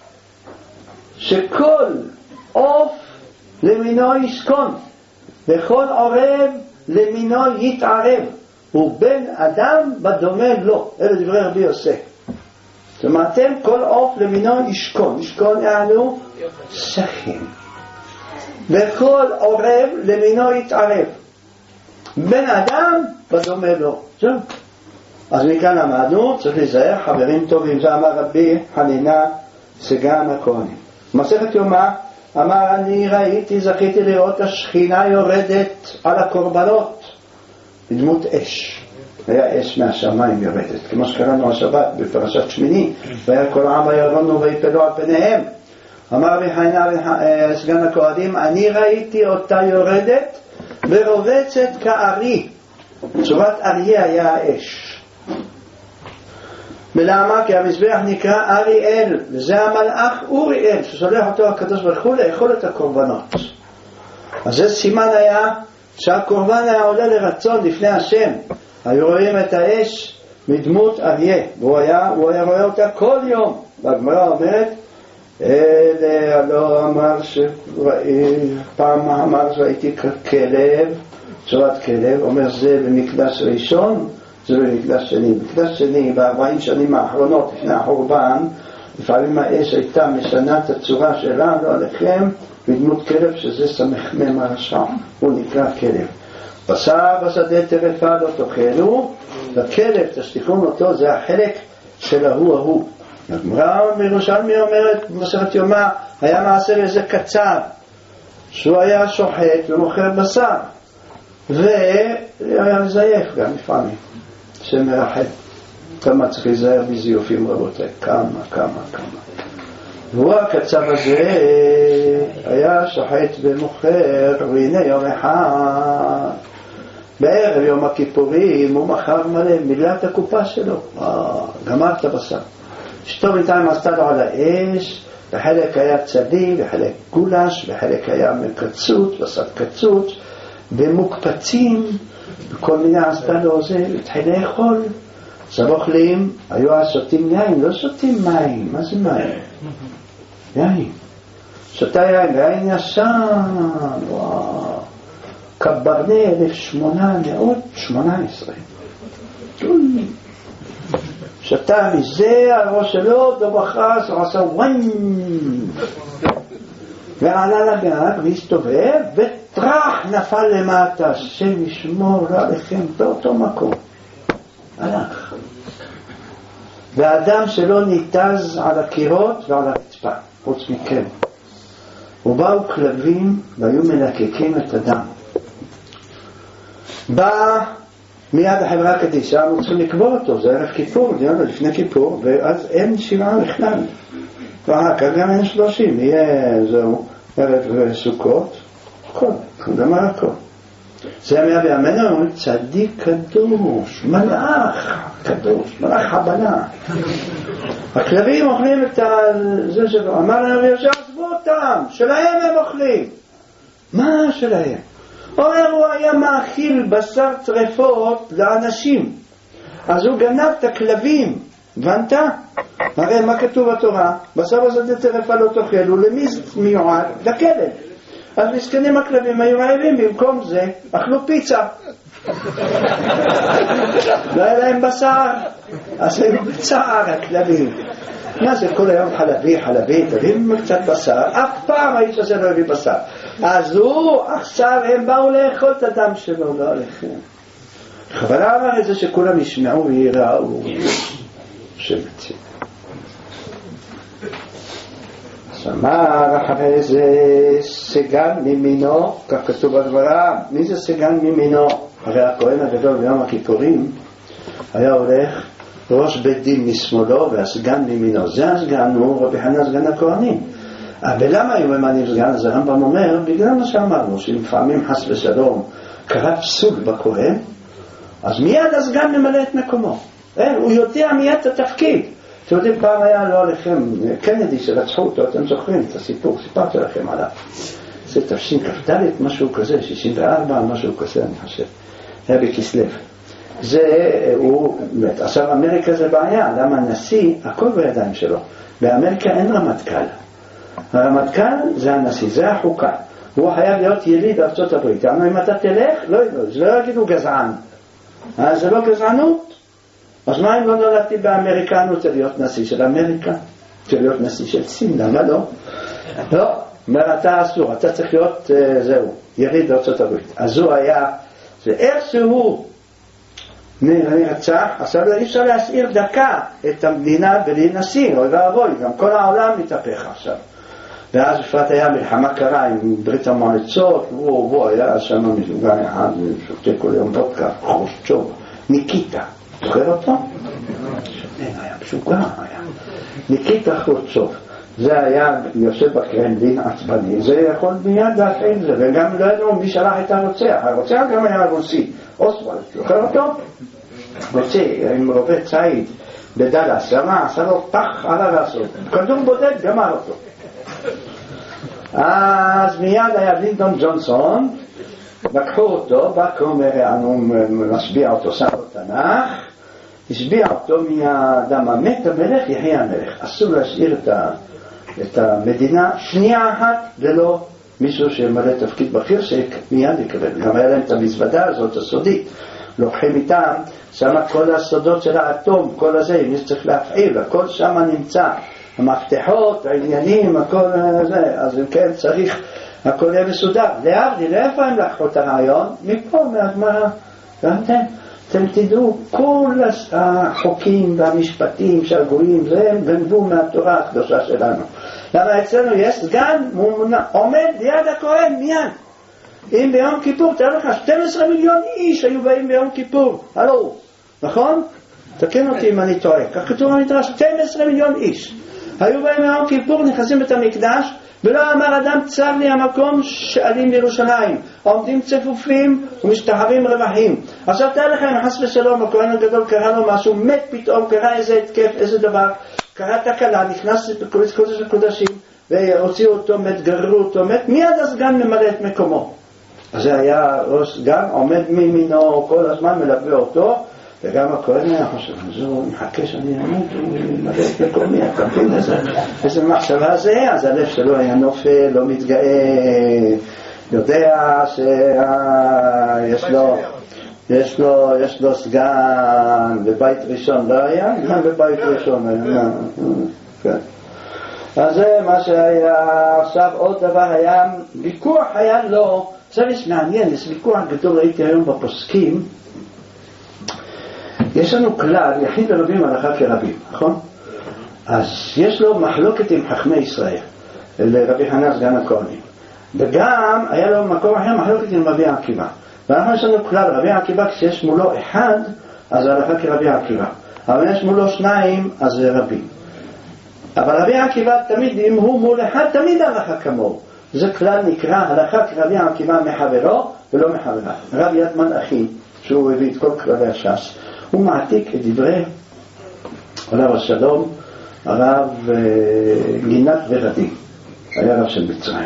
שכל עוף למינו ישכון וכל עורב למינו יתערב, הוא בן אדם בדומה לו. אלה דברי רבי יוסף. שמעתם, כל עוף למינו ישכון, ישכון יענו שכן, וכל עורב למינו יתערב, בן אדם בדומה לו. אז מכאן למדנו, צריך להיזהר, חברים טובים. זה אמר רבי חנינה סגן הכהנים. מסכת יומא, אמר, אני ראיתי, זכיתי לראות השכינה יורדת על הקורבנות בדמות אש. היה אש מהשמיים יורדת, כמו שקראנו השבת בפרשת שמיני, והיה כל העם ירונו ויפלו על פניהם. אמר רבי חנינה סגן הכהנים, אני ראיתי אותה יורדת ורובצת כארי. צורת אריה היה האש. ולמה? כי המזבח נקרא אריאל, וזה המלאך אוריאל ששולח אותו הקדוש ברוך הוא לאכול את הקורבנות. אז זה סימן היה שהקורבן היה עולה לרצון לפני השם. היו רואים את האש מדמות אריה, והוא היה רואה אותה כל יום. והגמרא אומרת, לא אמר פעם אמר ראיתי כלב, צורת כלב, אומר זה במקדש ראשון, זה במקדש שני. מקדש שני, ב40 שנים האחרונות לפני החורבן, לפעמים האש הייתה משנה את הצורה שלה, לא עליכם, בדמות כלב, שזה סמ"ם הרשע, הוא נקרא כלב. בשר בשדה טרפה לא תאכלו, וכלב תשליכון אותו, זה החלק של ההוא. הגמרא מירושלמי אומרת במסכת יומא, היה מעשה לאיזה קצב שהוא היה שוחט ומוכר בשר, והיה מזייף גם לפעמים, שמרחב. כמה צריך להיזהר בזיופים רבותיי, כמה. והוא הקצב הזה היה שוחט ומוכר, והנה יום אחד בערב יום הכיפורים הוא מכר מלא, מילא את הקופה שלו, גמר את הבשר. אשתו בינתיים עשתה לו על האש, וחלק היה צדי וחלק גולש וחלק היה מקצוץ, בשר קצוץ ומוקפצים וכל מיני. עשתה לו זה, התחיל לאכול. עכשיו אוכלים, היו שותים יין, לא שותים מים. מה זה מים? יין. שותה יין, ויין ישן, וואו, קברנה 1818. שתה מזה, הראש שלו, ובחרס, הוא עשה וואן, ועלה לגג, והסתובב, וטרח נפל למטה. השם ישמור עליכם באותו מקום. הלך. והאדם שלו ניתז על הקירות ועל הרצפה, חוץ מכם. ובאו כלבים והיו מלקקים את הדם. בא מיד החברה קדישה, אנחנו צריכים לקבור אותו, זה ערב כיפור, לפני כיפור, ואז אין שבעה בכלל. ואחר כך גם אין 30, יהיה זהו ערב סוכות, הכל, גמר הכל. זה היה בימינו, אומרים צדיק קדוש, מלאך קדוש, מלאך הבנה. הכלבים אוכלים את זה שלו. אמר להם רבי יהושע, עזבו אותם, שלהם הם אוכלים. מה שלהם? אומר, הוא היה מאכיל בשר טרפות לאנשים, אז הוא גנב את הכלבים. הבנת? הרי מה כתוב בתורה? בשר בשדה טרפה לא תאכלו, למי זה מיועד? לכלב. אז מסכנים הכלבים היו רעבים, במקום זה אכלו פיצה. לא היה להם בשר, אז היו בצער הכלבים. מה זה כל היום חלבי, תביאים קצת בשר, אף פעם האיש הזה לא הביא בשר. אז עכשיו הם באו לאכול את הדם שלו, לא עליכם. חבלה אמר את זה שכולם ישמעו ויראו שמציע. אמר אחרי זה סגן ממינו, כך כתוב בגמרא. מי זה סגן ממינו? הרי הכהן הגדול ביום הכיפורים היה הולך ראש בית דין משמאלו והסגן ממינו. זה הסגן הוא רבי חנינא סגן הכהנים. אבל למה היו ממנים סגן? אז הרמב"ם אומר בגלל מה שאמרנו, שלפעמים חס ושלום קרה פסול בכהן, אז מיד הסגן ממלא את מקומו. הוא יודע מיד את התפקיד. אתם יודעים, פעם היה לא עליכם קנדי שרצחו אותו, אתם זוכרים את הסיפור, סיפרתי לכם עליו. זה תשכ"ד, משהו כזה, 64, משהו כזה אני חושב. היה בכסלו. זה הוא מת. עכשיו אמריקה זה בעיה, למה הנשיא, הכל בידיים שלו. באמריקה אין רמטכ"ל. הרמטכ"ל זה הנשיא, זה החוקה. הוא חייב להיות יליד ארצות הברית. אבל אם אתה תלך, לא יגידו גזען. זה לא גזענות. אז מה אם לא נולדתי באמריקה, אני רוצה להיות נשיא של אמריקה? רוצה להיות נשיא של סין, למה לא? לא, אומר אתה אסור, אתה צריך להיות, יריד בארצות הברית. אז הוא היה, ואיך שהוא נרצח, עכשיו אי אפשר להשאיר דקה את המדינה בלי נשיא, אוי ואבוי, גם כל העולם מתהפך עכשיו. ואז בפרט היה מלחמה קרה עם ברית המועצות, הוא היה שם מזוגן אחד, שותה כל יום וודקה, חרושצ'וב, ניקיטה. זוכר אותו? היה משוגע, היה. ניקיטה חרושצ'וב. זה היה יושב בקרמלין עצבני, זה יכול מיד להפעיל זה, וגם לא ידעו מי שלח את הרוצח. הרוצח גם היה רוסי, אוסוולד, זוכר אותו? רוצה עם רובה צייד בדלס, שמה, עשה לו פח על הרסות, כדור בודד גמר אותו. אז מיד היה לינדון ג'ונסון, לקחו אותו, בא כומר, הוא משביע אותו, שם לו תנ"ך, השביע אותו מהאדם המת המלך, יחיה המלך. אסור להשאיר את המדינה שנייה אחת ללא מישהו שמלא תפקיד בכיר שמיד יקבל. גם היה להם את המזוודה הזאת הסודית, לוקחים איתם, שמה כל הסודות של האטום, כל הזה, אם יש צריך להפעיל, הכל שם נמצא, המפתחות, העניינים, הכל זה, אז אם כן צריך, הכל יהיה מסודר. להבדיל, לאיפה הם לקחו את הרעיון? מפה, מהגמרא. אתם תדעו, כל החוקים והמשפטים שהגויים, זה הם גנבו מהתורה הקדושה שלנו. למה אצלנו יש סגן עומד ליד הכהן מיד. אם ביום כיפור, תראה לך, 12 מיליון איש היו באים ביום כיפור. הלו, נכון? תקן אותי אם אני טועה. כך כתוב במדרש, 12 מיליון איש. היו באים ביום כיפור, נכנסים את המקדש, ולא אמר אדם צר לי המקום שעלים בירושלים. עומדים צפופים ומשתחווים רווחים. עכשיו תראה לך, אם חס ושלום, הכהן הגדול קרא לו משהו, מת פתאום, קרא איזה התקף, איזה דבר, קרא תקלה, נכנס לקודש הקודשים, והוציאו אותו מת, גררו אותו מת, מיד הסגן ממלא את מקומו. אז זה היה ראש סגן, עומד מימינו כל הזמן, מלווה אותו, וגם הכהן היה חושב, אז הוא מחכה שאני אמות, הוא מלא את מקומי, אתה מבין איזה מחשבה זה, אז הלב שלו היה נופל, לא מתגאה, יודע שיש לו סגן, בבית ראשון לא היה, גם בבית ראשון היה, כן. אז זה מה שהיה. עכשיו עוד דבר היה, ויכוח היה לו, עכשיו יש מעניין, יש ויכוח גדול, ראיתי היום בפוסקים, יש לנו כלל, יחיד ורבים הלכה כרבים, נכון? אז יש לו מחלוקת עם חכמי ישראל, לרבי חנינא סגן הכהנים, וגם היה לו מקום אחר מחלוקת עם רבי עקיבא. ואנחנו יש לנו כלל, רבי עקיבא כשיש מולו אחד, אז הלכה כרבי עקיבא, אבל יש מולו שניים, אז זה רבים. אבל רבי עקיבא תמיד, אם הוא מול אחד, תמיד הלכה כמוהו. זה כלל נקרא הלכה כרבי עקיבא מחברו ולא מחברה. רב ידמן אחי, שהוא הביא את כל כללי הש"ס, הוא מעתיק את דברי עליו השלום, הרב גינת ורדי, היה רב של מצרים,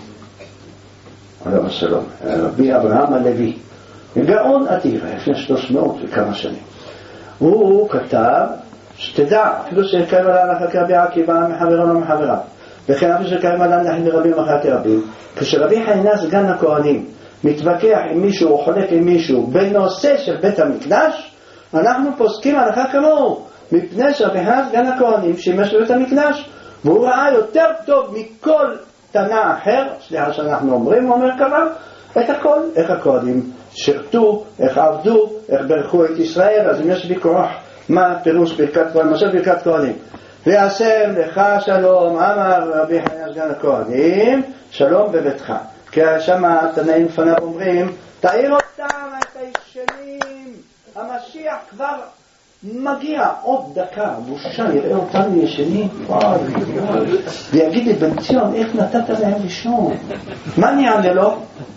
עליו השלום, רבי אברהם הלוי, גאון אדיר, לפני 300 וכמה שנים. הוא כתב, שתדע, אפילו שקיים על ההלכה כרבי עקיבא מחברו לא מחברה, וכן אפילו שקיים על ההלכה מרבים אחרי רבים, כשרבי חנינא סגן הכהנים מתווכח עם מישהו או חולק עם מישהו בנושא של בית המקדש, אנחנו פוסקים הלכה כמוהו, מפני שרבי חנינא סגן הכהנים שימש בבית המקדש, והוא ראה יותר טוב מכל תנא אחר, סליחה שאנחנו אומרים, הוא אומר כמה, את הכל, איך הכהנים שרתו, איך עבדו, איך ברכו את ישראל. אז אם יש ויכוח מה פירוש ברכת כהנים, מה של ברכת כהנים, ויעשם לך שלום, אמר רבי חנינא סגן הכהנים, שלום בביתך. כי שם התנאים לפניו אומרים, תעיר אותם את הישנים, המשיח כבר מגיע, עוד דקה, בושה, יראה אותנו ישנים, ויגיד לי, בן ציון, איך נתת להם לישון? מה נענה לו?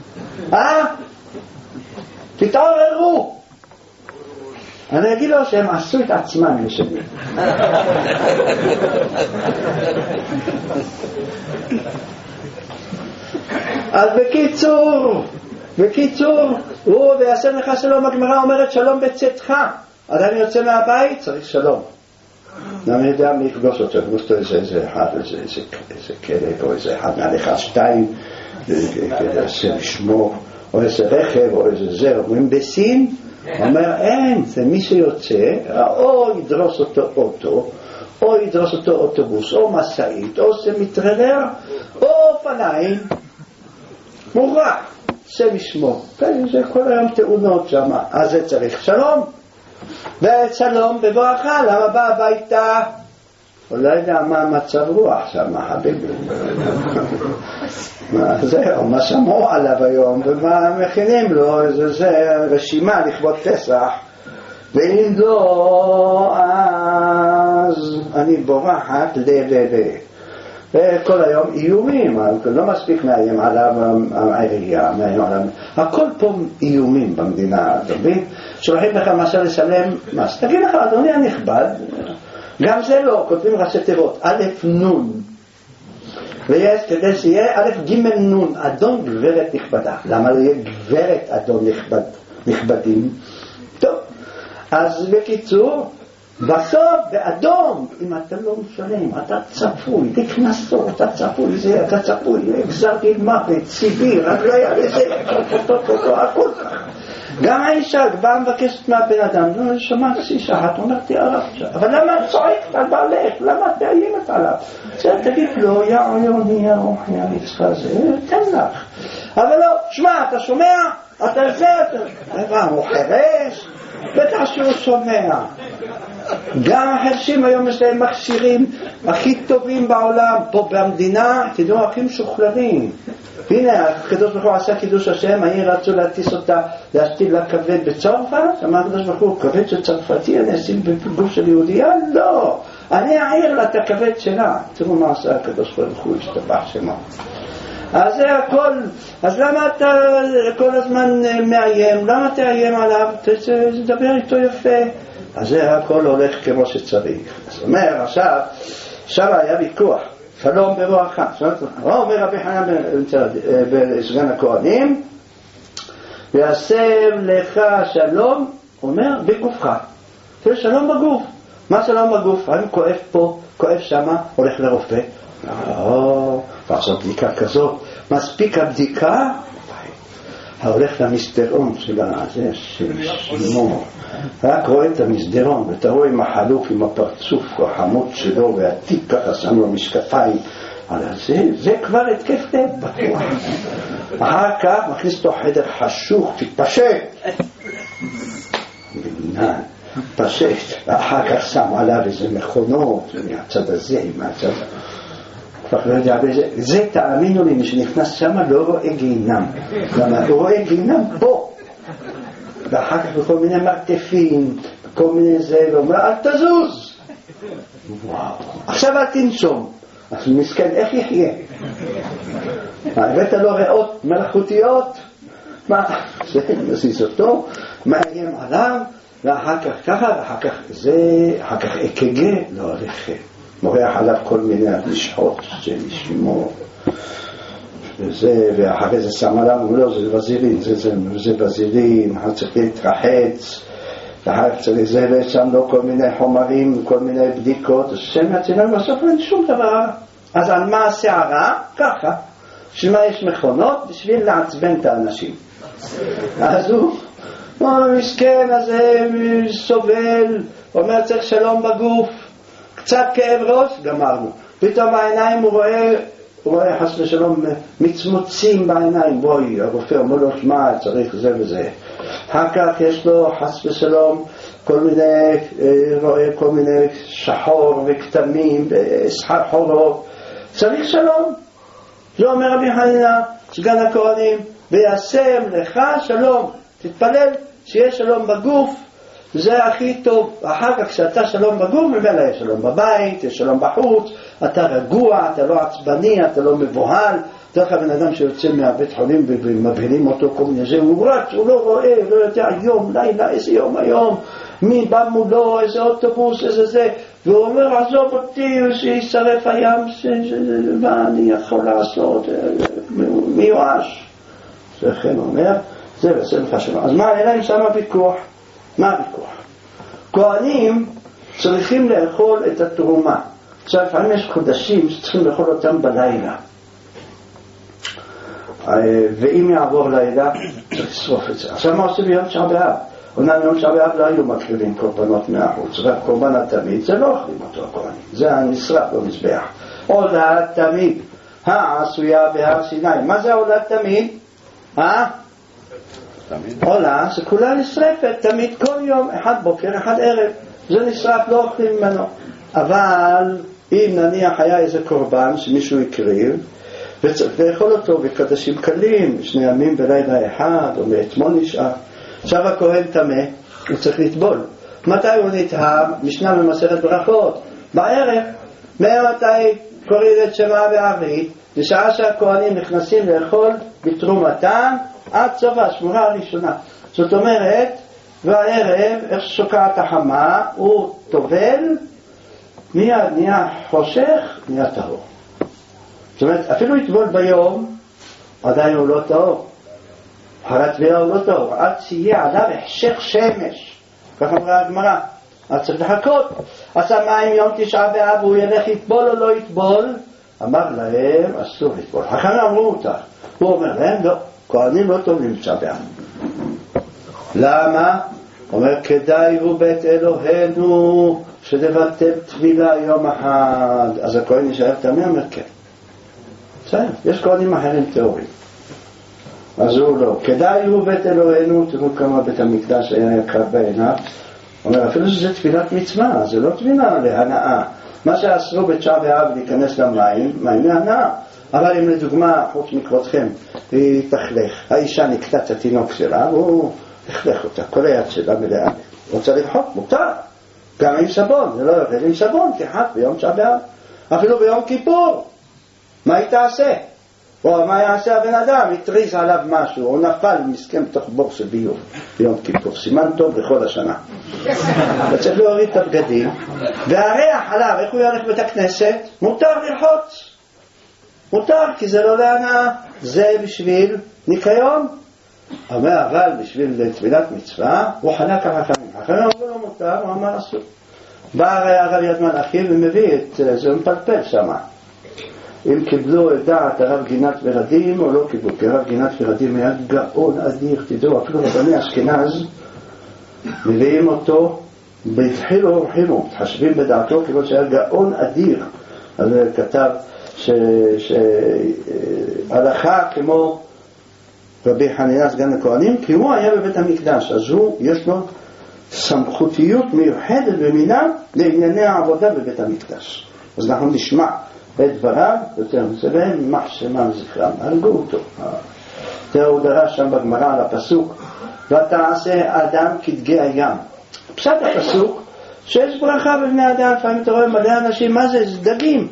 תתעוררו. אני אגיד לו שהם עשו את עצמם ישנים. אז בקיצור, הוא ויעשה לך שלום, הגמרא אומרת שלום בצאתך. אדם יוצא מהבית, צריך שלום. אני יודע מי יפגוש אותו, יפגוש אותו איזה אחד, איזה כלב, או איזה אחד מהלכה שתיים, איזה לשמור, או איזה רכב, או איזה זה. אומרים בסין, אומר אין, זה מי שיוצא, או ידרוס אותו אוטו, או ידרוס אותו אוטובוס, או מסעית, או סמיטרלר, או אופניים, מורח, זה משמור. זה כל היום תאונות שם, אז זה צריך שלום. ושלום בבואך, למה בא הביתה? הוא לא יודע מה מצב רוח שם, חביבי. זהו, מה שמעו עליו היום, ומה מכינים לו, זה רשימה לכבוד פסח. ואם לא, אז אני בורחת וכל היום איומים, לא מספיק מאיים עליו העירייה, מאיים עליו, הכל פה איומים במדינה, אתה מבין? שולחים לך משל לשלם מס, תגיד לך אדוני הנכבד, גם זה לא, כותבים ראשי תיבות, א' נון, ויש כדי שיהיה א' ג' נון, אדון גברת נכבדה. למה לא יהיה גברת אדון נכבדים? טוב, אז בקיצור, בסוף באדום, אם אתה לא משלם, אתה צפוי, תכנסות, אתה צפוי, אתה צפוי, גזר דין מוות, סיביר, רק לא היה לזה, הכל כך. גם האישה כבר מבקשת מהבן אדם, שמעתי אישה, את אומרת הרב, אבל למה את צועקת על בעלך? למה את מאיימת עליו? תגיד לו, יא עיוני, יא רוחי, יא מצחה, זה תן לך. אבל לא, שמע, אתה שומע? אתה זה, הוא חרש? בטח שהוא שומע. גם החרשים היום יש להם מכשירים הכי טובים בעולם, פה במדינה, תדעו, הכי משוכללים. והנה, הקדוש ברוך הוא עשה קידוש השם, העיר רצו להטיס אותה, להשתיל לה כבד בצרפת, אמר הקדוש ברוך הוא, כבד של צרפתי, אני אשים בגוף של יהודייה? לא, אני אעיר לה את הכבד שלה. תראו מה עשה הקדוש ברוך הוא, השתבח שמו. אז זה הכל, אז למה אתה כל הזמן מאיים? למה תאיים עליו? תדבר איתו יפה. אז זה הכל הולך כמו שצריך. אז אומר, עכשיו היה ויכוח, שלום בבואך. אומר רבי חנינא בסגן הכהנים, ויעשם לך שלום, אומר בגופך. זה שלום בגוף. מה שלום בגוף? אני כואב פה, כואב שמה, הולך לרופא. ועכשיו בדיקה כזאת, מספיק הבדיקה, הולך למסדרון של הזה, של שימור. רק רואה את המסדרון, ואתה רואה עם החלוף, עם הפרצוף, החמוד שלו, והתיק ככה שם לו משקפיים. זה כבר התקף לב בטוח. אחר כך מכניס אותו חדר חשוך, תתפשט. בגנן, פשט. ואחר כך שם עליו איזה מכונות, מהצד הזה, מהצד הזה. כבר לא יודע בזה. זה תאמינו לי, מי שנכנס שם לא רואה גיהנם. למה? הוא רואה גיהנם פה. ואחר כך בכל מיני מרתפים, בכל מיני זה, ואומר, אל תזוז. וואו. עכשיו אל תנשום. אז מסכן, איך יחיה? הבאת לו ריאות מלאכותיות? מה? זה מזיז אותו, מאיים עליו, ואחר כך ככה, ואחר כך זה, אחר כך אק"ג, לא הולך, מורח עליו כל מיני משחות שנשמו, וזה, ואחרי זה שם עליו, לא, זה בזילין, זה בזילין, צריך להתרחץ, ואחר כך צריך זה, ושם לו כל מיני חומרים, כל מיני בדיקות, השם יצילנו, בסוף אין שום דבר. אז על מה השערה? ככה. בשביל מה יש מכונות? בשביל לעצבן את האנשים. אז הוא מסכן, אז סובל, אומר צריך שלום בגוף, קצת כאב ראש, גמרנו. פתאום העיניים הוא רואה חס ושלום מצמוצים בעיניים, בואי, הרופא אומר לו, מה צריך זה וזה. אחר כך יש לו חס ושלום רואה כל מיני שחור וכתמים וסחרחורות, צריך שלום. זה אומר רבי חנינא סגן הכהנים, וישם לך שלום, תתפלל שיהיה שלום בגוף, זה הכי טוב. אחר כך כשאתה שלום בגוף, ממילא יש שלום בבית, יש שלום בחוץ, אתה רגוע, אתה לא עצבני, אתה לא מבוהל. דרך הבן אדם שיוצא מהבית חולים ומבהילים אותו כל מיני זה, הוא רץ, הוא לא רואה, לא יודע יום, לילה, איזה יום היום, מי בא מולו, איזה אוטובוס, איזה זה, והוא אומר, עזוב אותי, שישרף הים, מה אני יכול לעשות, מיואש. זה כן אומר, זה בסדר לך שלום. אז מה, אלא אם שם הוויכוח? מה הוויכוח? כהנים צריכים לאכול את התרומה. עכשיו, לפעמים יש חודשים שצריכים לאכול אותם בלילה. ואם יעבור לילה, צריך לשרוף את זה. עכשיו מה עושים ביום תשעה באב? אומנם ביום תשעה באב לא היו מקריבים קורבנות מהחוץ, רק קורבן התמיד, זה לא אוכלים אותו הכהנים, זה הנשרף במזבח. עולת תמיד, העשויה בהר סיני. מה זה עולת תמיד? עולה זה כולה נשרפת, תמיד כל יום, אחד בוקר, אחד ערב, זה נשרף, לא אוכלים ממנו. אבל אם נניח היה איזה קורבן שמישהו הקריב, וצריך לאכול אותו בקדשים קלים, 2 ימים בלילה אחד, או מאתמול נשאר. עכשיו הכהן טמא, הוא צריך לטבול. מתי הוא נטהר? משנה במסכת ברכות. בערב, מתי קוראים את שמע בערבית, בשעה שהכהנים נכנסים לאכול בתרומתם, עד סוף השמורה הראשונה. זאת אומרת, והערב, איך שוקעת החמה, הוא טובל, מיד נהיה חושך, נהיה טהור. זאת אומרת, אפילו יטבול ביום, עדיין הוא לא טהור. אחרי הטבילה הוא לא טהור. עד שיהיה עליו החשך שמש. כך אמרה הגמרא. אז צריך לחכות. אז מה אם יום תשעה באב הוא ילך יטבול או לא יטבול? אמר להם, אסור לטבול. אחרי אמרו אותה. הוא אומר להם, לא, כהנים לא טובלים תשעה באב. למה? אומר, כדאי הוא בית אלוהינו שתבטל טבילה יום אחד. אז הכהן נשאר טמא, אומר כן. יש כהנים אחרים טהורים. אז הוא לא. כדאי הוא בית אלוהינו, תראו כמה בית המקדש היה יקר בעיניו. אומר, אפילו שזה תפילת מצווה, זה לא תפילה להנאה. מה שאסרו בתשעה באב להיכנס למים, מים להנאה. אבל אם לדוגמה, חוץ מכבודכם, היא תחלך, האישה נקטה את התינוק שלה, והוא תחלך אותה, כל היד שלה מלאה. רוצה לבחור, מותר. גם עם סבון, זה לא יורד עם סבון, תחת ביום תשעה באב. אפילו ביום כיפור. מה היא תעשה? או מה יעשה הבן אדם? יתריז עליו משהו, או נפל מסכם בתוך בור של ביוב ביום כיפור, סימן טוב בכל השנה. וצריך להוריד את הבגדים, והריח עליו, איך הוא ילך בית הכנסת? מותר לרחוץ. מותר, כי זה לא להנאה, זה בשביל ניקיון. אומר, אבל בשביל טבילת מצווה, הוא חלק על החכמים. החכמים אמרו לו מותר, הוא אמר אסור. בא הרב ידמן אחיו ומביא את זה, מפלפל שמה. אם קיבלו את דעת הרב גינת ורדים או לא קיבלו, כי הרב גינת ורדים היה גאון אדיר, תדעו, אפילו רבני אשכנז מביאים אותו, והתחילו אורחינו, מתחשבים בדעתו, כאילו שהיה גאון אדיר. אז כתב שהלכה כמו רבי חנינא סגן הכהנים, כי הוא היה בבית המקדש, אז הוא, יש לו סמכותיות מיוחדת במינה לענייני העבודה בבית המקדש. אז אנחנו נשמע את דבריו, יותר מסבן, מחשמה זכרם, הרגו אותו. הוא דרש שם בגמרא על הפסוק, ותעשה אדם כדגי הים. פשט הפסוק, שיש ברכה בבני אדם, לפעמים אתה רואה מלא אנשים, מה זה? זה דגים.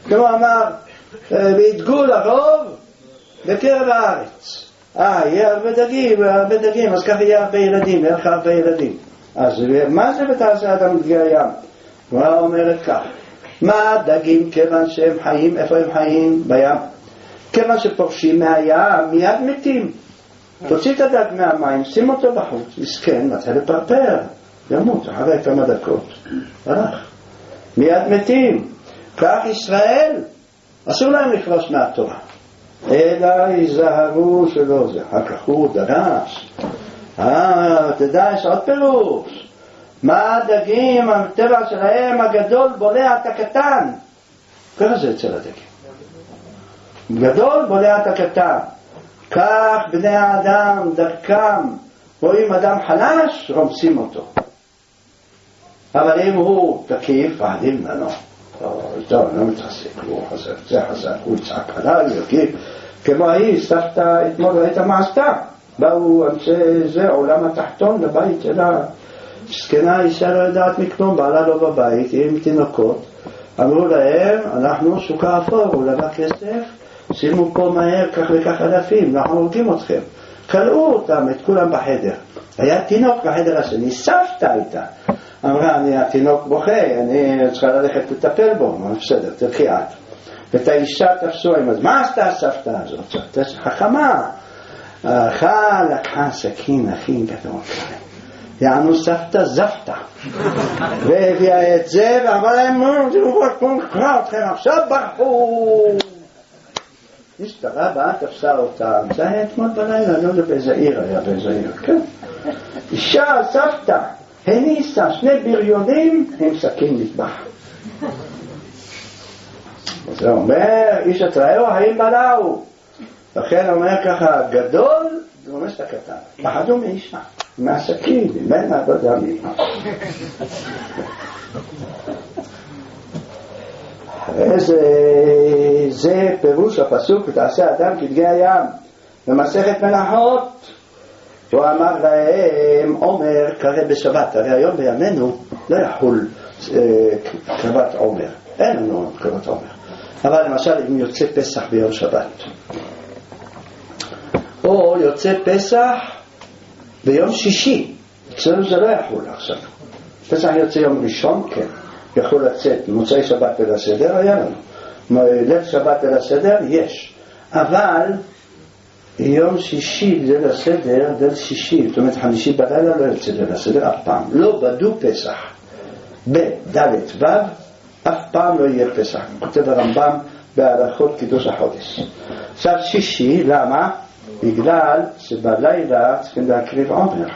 כמו אמר, וידגו לרוב בקרב הארץ. יהיה הרבה דגים, אז ככה יהיה הרבה ילדים, יהיה לך הרבה ילדים. אז מה זה ותעשה אדם דגי הים? הוא אומרת כך, מה דגים כיוון שהם חיים, איפה הם חיים? בים. כיוון שפורשים מהים מיד מתים. תוציא את הדג מהמים, שים אותו בחוץ, מסכן, מתחיל לפרפר, ימות אחרי כמה דקות, הלך. מיד מתים. כך ישראל, אסור להם לפרוש מהתורה. אלא יזהרו שלא זה. אחר כך הוא דרש. תדע, יש עוד פירוש. מה הדגים, הטבע שלהם הגדול בולע את הקטן. ככה זה אצל הדגים. גדול בולע את הקטן. כך בני האדם דרכם, רואים אדם חלש, רומסים אותו. אבל אם הוא תקיף, פעדים לנו. טוב, לא מתחזק, הוא חזק, זה חזק, הוא יצעק עליי, יקיף. כמו היא, סבתא, אתמול ראית מה עשתה. באו אנשי זה, עולם התחתון לבית שלה. זקנה, אישה לא יודעת מכלום, בעלה לא בבית, היא עם תינוקות. אמרו להם, אנחנו שוקה אפור, הוא לבא כסף, שימו פה מהר כך וכך אלפים, אנחנו הורגים אתכם. קלעו אותם, את כולם בחדר. היה תינוק בחדר השני, סבתא הייתה. אמרה, התינוק בוכה, אני צריכה ללכת לטפל בו. בסדר, תלכי את. ואת האישה תפסו, אז מה עשתה הסבתא הזאת? חכמה. לקחה סכין הכי גדול כזה. יענו סבתא זפתא. והביאה את זה, ואמרה להם, קרא אתכם, עכשיו ברחו. משטרה באה, תפסה אותם. זה היה אתמול בלילה, לא יודע באיזה עיר היה, באיזה עיר, כן. אישה, סבתא, הניסה שני בריונים עם סכין מטבח. זה אומר, איש התראהו, האם בלעו. לכן אומר ככה, גדול, זה אומר שאתה קטן. פחדו מאישה, מהסכין, ממנה, לא יודע מי. זה פירוש הפסוק, ותעשה אדם כדגי הים. במסכת מלאכות, הוא אמר להם, עומר קרא בשבת. הרי היום בימינו לא יחול קרבת עומר. אין לנו קרבת עומר. אבל למשל אם יוצא פסח ביום שבת, או יוצא פסח ביום שישי, אצלנו זה לא יחול עכשיו. פסח יוצא יום ראשון, כן. יכול לצאת מוצאי שבת אל הסדר, היה לנו. ליל שבת אל הסדר, יש. אבל יום שישי ליל הסדר, ליל שישי, זאת אומרת חמישי בלילה לא יוצא ליל הסדר אף פעם. לא בדו פסח. בדלת ו' אף פעם לא יהיה פסח. כותב הרמב"ם בהלכות קידוש החודש. עכשיו שישי, למה? בגלל שבלילה צריכים להקריב עומר.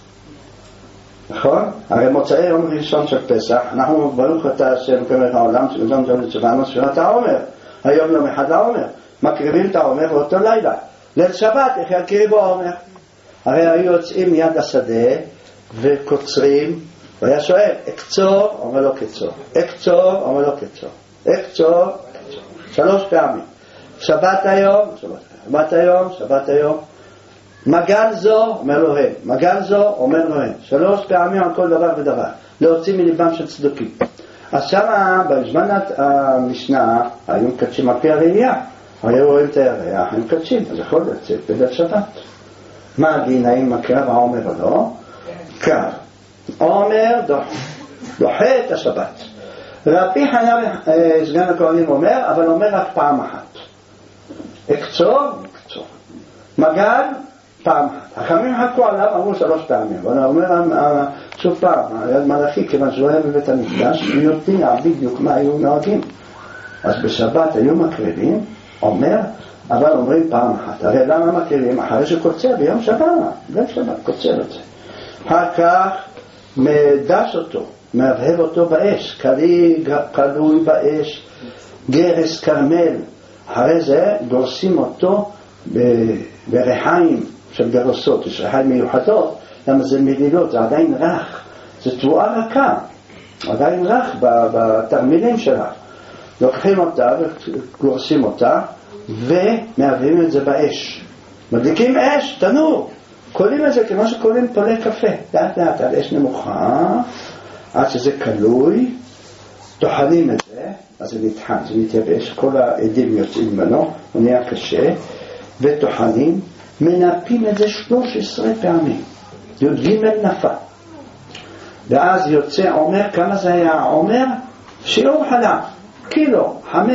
נכון? הרי מוצאי יום ראשון של פסח, אנחנו ברוך אתה השם כמלך העולם, שגזום ג'ון לצבאנו ספירת העומר. היום יום אחד העומר. מקריבים את העומר באותו לילה. ליל שבת, איך יקריבו העומר? הרי היו יוצאים מיד השדה וקוצרים, והיה שואל, אקצור, אומר לו קצור. אקצור, אומר לו קצור. אקצור, קצור. 3 פעמים. שבת היום, שבת היום, שבת היום. מגן זו, אומר לו הם. מגן זו, אומר לו הם. 3 פעמים על כל דבר ודבר. להוציא מליבם של צדוקים. אז שמה, בזמן המשנה, היו מקדשים על פי הראייה. היו רואים את הירח, הם מקדשים, אז יכול לצאת בליל שבת. מה הדין, האם מקרב העומר או לא? קרב. עומר דוחה את השבת. רבי חנן סגן הכהנים אומר, אבל אומר רק פעם אחת. אקצור, אקצור. מגן, פעם אחת. החכמים חלקו עליו, אמרו 3 פעמים. אבל אומר שוב פעם, היד מלאכי, כיוון שלא היה בבית המקדש, הוא יודע בדיוק מה היו נוהגים. אז בשבת היו מקריבים, אומר, אבל אומרים פעם אחת. הרי למה מקריבים? אחרי שקוצר ביום שבת, ביום שבת קוצר את זה. אחר כך מדש אותו, מהבהב אותו באש, קלוי באש, גרס קרמל. אחרי זה גורסים אותו ברחיים של גרוסות, יש רחיים מיוחדות, למה זה מלילות, זה עדיין רך, זה תבואה רכה, עדיין רך בתרמילים שלה. לוקחים אותה וגורסים אותה ומעבירים את זה באש. מדליקים אש, תנור. קולים את זה כמו שקולים פולי קפה. לאט לאט על אש נמוכה, עד שזה קלוי, טוחנים את זה, אז זה נטחן, זה מתייבש, כל העדים יוצאים ממנו, הוא נהיה קשה, וטוחנים, מנפים את זה 13 פעמים. י"ג נפה. ואז יוצא עומר, כמה זה היה עומר? שיעור חלב, קילו,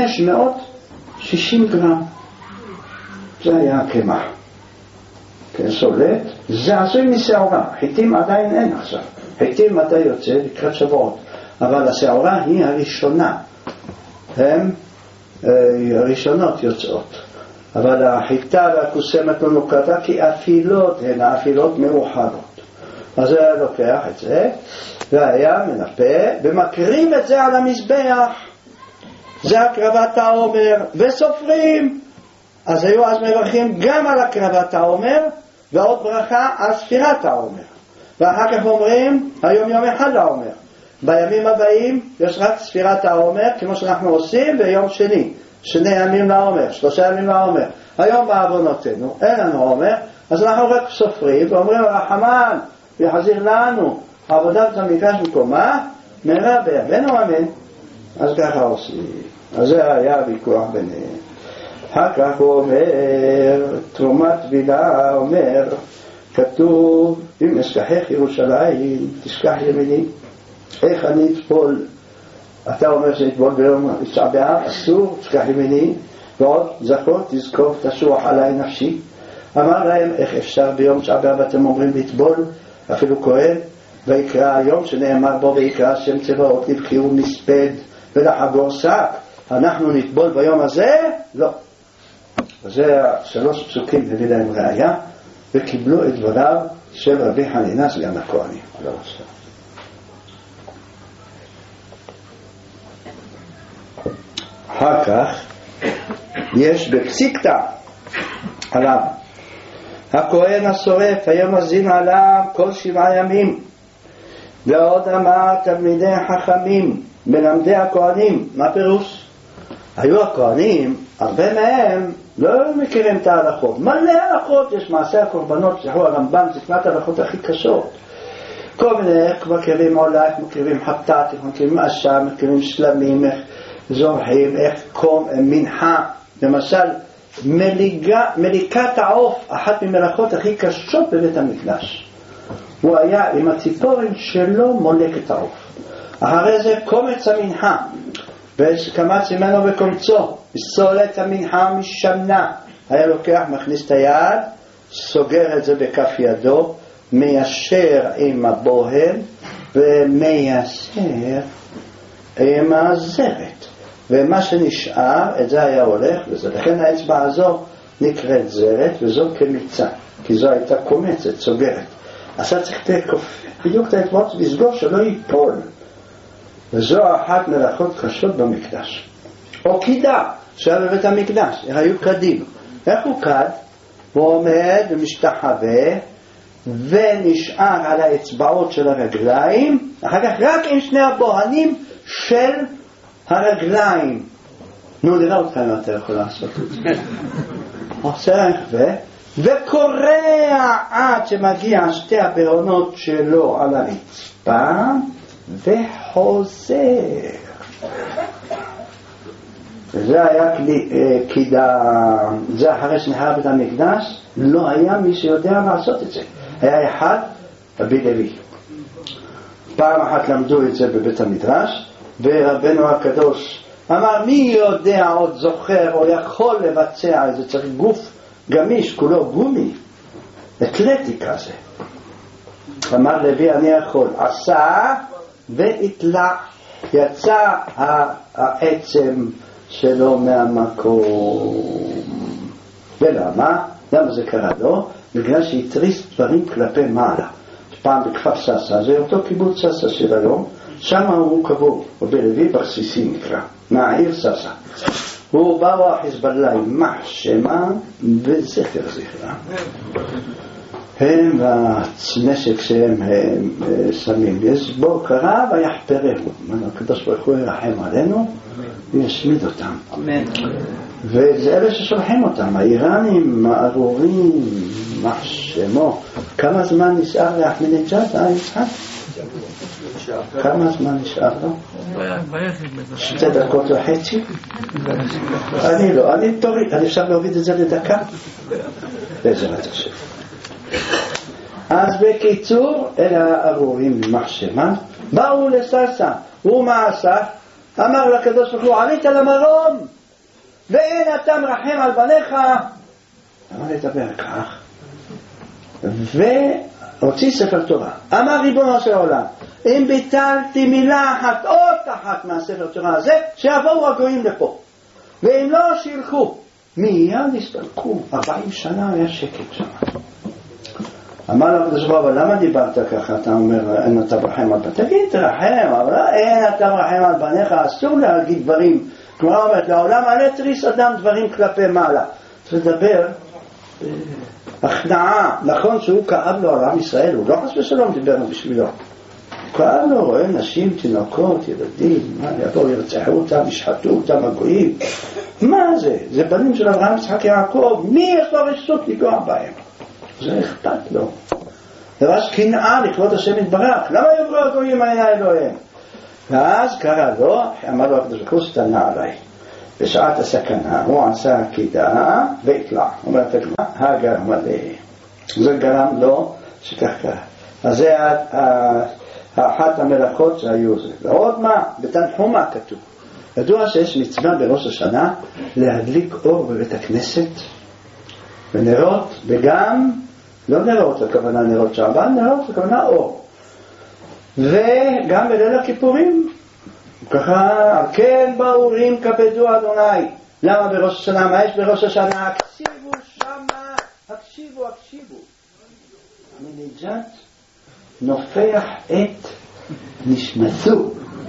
560 גרם. זה היה הקמח. כן, סולט, זה עשוי משעורה. חיטים עדיין אין עכשיו. חיטים מתי יוצא? לקראת שבועות. אבל השעורה היא הראשונה. הן הראשונות יוצאות. אבל החיטה והקוסמת לא נוקטה כי אפילות הן האפילות מאוחרות. אז הוא היה לוקח את זה והיה מנפה ומקרים את זה על המזבח. זה הקרבת העומר וסופרים. אז היו אז מברכים גם על הקרבת העומר ועוד ברכה על ספירת העומר. ואחר כך אומרים היום יום אחד העומר. בימים הבאים יש רק ספירת העומר כמו שאנחנו עושים ביום שני. 2 ימים לעומר, 3 ימים לעומר. היום בעוונותינו אין לנו עומר, אז אנחנו רק סופרים ואומרים רחמן ויחזיר לנו עבודת המקדש במקומה מהרה בימינו אמן. אז ככה עושים. אז זה היה הוויכוח ביניהם. אחר כך הוא אומר תרומת טבילה, אומר כתוב אם אשכחך ירושלים תשכח ימיני. איך אני אטבול? אתה אומר שנטבול ביום תשעה באב, אסור, תשכח ימיני. ועוד זכור תזכור תשוח עליי נפשי. אמר להם איך אפשר ביום תשעה באב אתם אומרים לטבול? אפילו כהן ויקרא היום שנאמר בו ויקרא שם צבאות לבקיעו מספד ולחגור שק, אנחנו נטבול ביום הזה? לא. וזה 3 פסוקים הביא להם ראיה וקיבלו את דבריו של רבי חנינא סגן הכהנים. לא עושה. אחר כך יש בפסיקתא עליו הכהן השורף היום מזין עליו כל 7 ימים. ועוד אמר תלמידי חכמים מלמדי הכהנים. מה פירוש? היו הכהנים, הרבה מהם לא מכירים את ההלכות. מלא הלכות, יש מעשה הקורבנות, זכרו הרמב"ם, זה כמעט ההלכות הכי קשות. כל מיני, איך מקריבים עולה, איך מקריבים חטאת, איך מקריבים אשם, מקריבים שלמים, איך זורחים, איך קום, מנחה. למשל, מליקת העוף, אחת ממלאכות הכי קשות בבית המקדש. הוא היה עם הציפורן שלו מולק את העוף. אחרי זה קומץ המנחה, וקמץ ממנו בקומצו, סולת המנחה משנה. היה לוקח, מכניס את היד, סוגר את זה בכף ידו, מיישר עם הבוהל ומיישר עם הזרת. ומה שנשאר, את זה היה הולך וזה. לכן האצבע הזו נקראת זרת וזו כמיצה, כי זו הייתה קומצת, סוגרת. אז צריך בדיוק את האצבעות לסגור שלא ייפול. וזו אחת מלאכות קשות במקדש. או קידה, שהיה בבית המקדש, היו קדים. איך הוא קד? הוא עומד ומשתחווה ונשאר על האצבעות של הרגליים, אחר כך רק עם 2 הבוהנים של הרגליים. נו, נראה אותך אם אתה יכול לעשות את זה. עושה וקורע עד שמגיע 2 הבהונות שלו על הרצפה וחוזר. וזה היה קידה. זה אחרי שנחרב בית המקדש לא היה מי שיודע לעשות את זה. היה אחד, רבי לוי. פעם אחת למדו את זה בבית המדרש ורבנו הקדוש אמר מי יודע עוד זוכר או יכול לבצע את זה. צריך גוף גמיש, כולו גומי, אתלטיקה זה. אמר לוי אני יכול. עשה והתלע, יצא העצם שלו מהמקום. ולמה? למה זה קרה לו? בגלל שהתריס דברים כלפי מעלה. פעם בכפר ססה, זה אותו קיבוץ ססה של היום, שם הוא קבור, ובלוי ברסיסי נקרא, מהעיר ססה. הוא בא לו החיזבאללה עם מחשמה וזכר זכרה. הם והנשק שהם שמים, יש בו קרה ויחפרהו. הקדוש ברוך הוא ירחם עלינו וישמיד אותם. וזה אלה ששולחים אותם, האיראנים, הארורים, מחשמו. כמה זמן נשאר לאחמדינג'אד? כמה זמן נשאר לו? 2 דקות וחצי? אני לא, אני תוריד, אני אפשר להוריד את זה לדקה? בעזרת השם. אז בקיצור, אלה הארורים ממחשמה, באו לססה, הוא מה עשה? אמר לקדוש ברוך הוא, עלית למרום, ואין אתה מרחם על בניך. אמר לדבר כך, והוציא ספר תורה. אמר ריבונו של עולם, אם ביטלתי מילה אחת, עוד אחת מהספר תורה הזה, שיבואו הגויים לפה, ואם לא, שילכו. מיד הסתלקו, 40 שנה היה שקט שם. אמר לו הקדוש ברוך הוא, אבל למה דיברת ככה? אתה אומר, אין אתה מרחם על בניך. תגיד, תרחם, אבל אין אתה מרחם על בניך, אסור להגיד דברים. כלומר אומרת, לעולם עלי תריס אדם דברים כלפי מעלה. צריך לדבר הכנעה. נכון שהוא כאב לו על עם ישראל, הוא לא חס ושלום דיבר בשבילו. כאב לו, רואה נשים, תינוקות, ילדים, מה יבואו, ירצחו אותם, ישחטו אותם הגויים. מה זה? זה בנים של אברהם, יצחק, יעקב. מי יש לו רשות לגוע בהם? זה אכפת לו. דרש קנאה לכבוד השם יתברך. למה יבואו הגויים העיני אלוהים? ואז קרא לו, אמר לו הקדוש ברוך הוא, סתנה עליי. בשעת הסכנה הוא עשה עקידה והתלע. הוא אומר, תקלה, הגר מלא. זה גרם לו שכך קרה. אז זה אחת המלאכות שהיו זה. ועוד מה? בתנחומה כתוב. ידוע שיש מצווה בראש השנה להדליק אור בבית הכנסת ונרות, וגם, לא נרות הכוונה נרות שעבן, נרות הכוונה אור. וגם בליל הכיפורים. ככה, כן באורים כבדו אדוני. למה בראש השנה? מה יש בראש השנה? הקשיבו שמה, הקשיבו. המנג'ת נופח את נשמתו.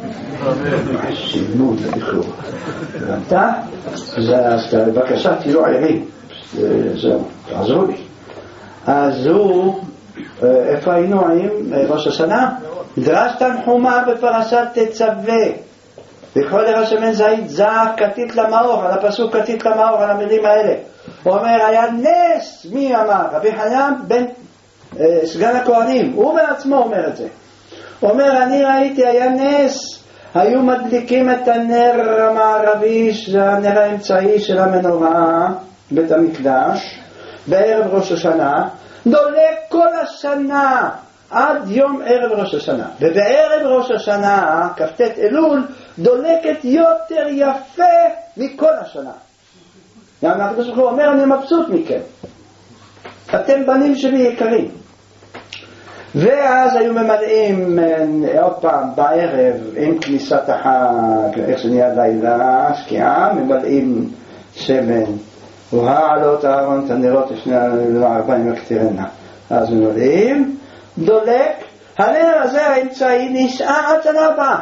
שימו לדיחור. ואתה, אז בבקשה תהיו ערים. זהו, תעזרו לי. אז הוא, איפה היינו עם ראש השנה? דרש תנחומה בפרשת תצווה. וכל לרשמן זית זך כתית למאור, על הפסוק כתית למאור, על המילים האלה. הוא אומר, היה נס, מי אמר? רבי חנן בן סגן הכהנים, הוא בעצמו אומר את זה. הוא אומר, אני ראיתי, היה נס, היו מדליקים את הנר המערבי, הנר האמצעי של המנורה, בית המקדש, בערב ראש השנה, דולק כל השנה, עד יום ערב ראש השנה. ובערב ראש השנה, כ"ט אלול, דולקת יותר יפה מכל השנה. גם הקדוש ברוך הוא אומר, אני מבסוט מכם. אתם בנים שלי יקרים. ואז היו ממלאים עוד פעם בערב עם כניסת החג, איך שנהיה לילה, שקיעה, ממלאים שמן. והעלות אהרון את הנרות לפני 40 הקטירנה. אז ממלאים, דולק, הנר הזה האמצעי נשאר עד שנה הבאה.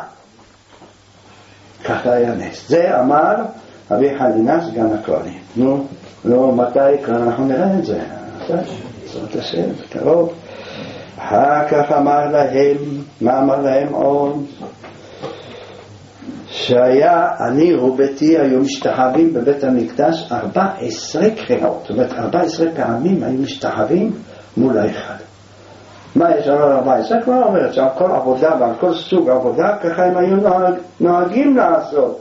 ככה היה נס. זה אמר רבי חנינא סגן הכהנים. נו, מתי אנחנו נראה את זה? זאת השם, קרוב. אחר כך אמר להם, מה אמר להם עוד? שהיה, אני וביתי היו משתחווים בבית המקדש 14 קריאות. זאת אומרת, 14 פעמים היו משתחווים מול ההיכל. מה יש לנו 14? כבר אומרת שעל כל עבודה ועל כל סוג עבודה, ככה הם היו נוהגים לעשות.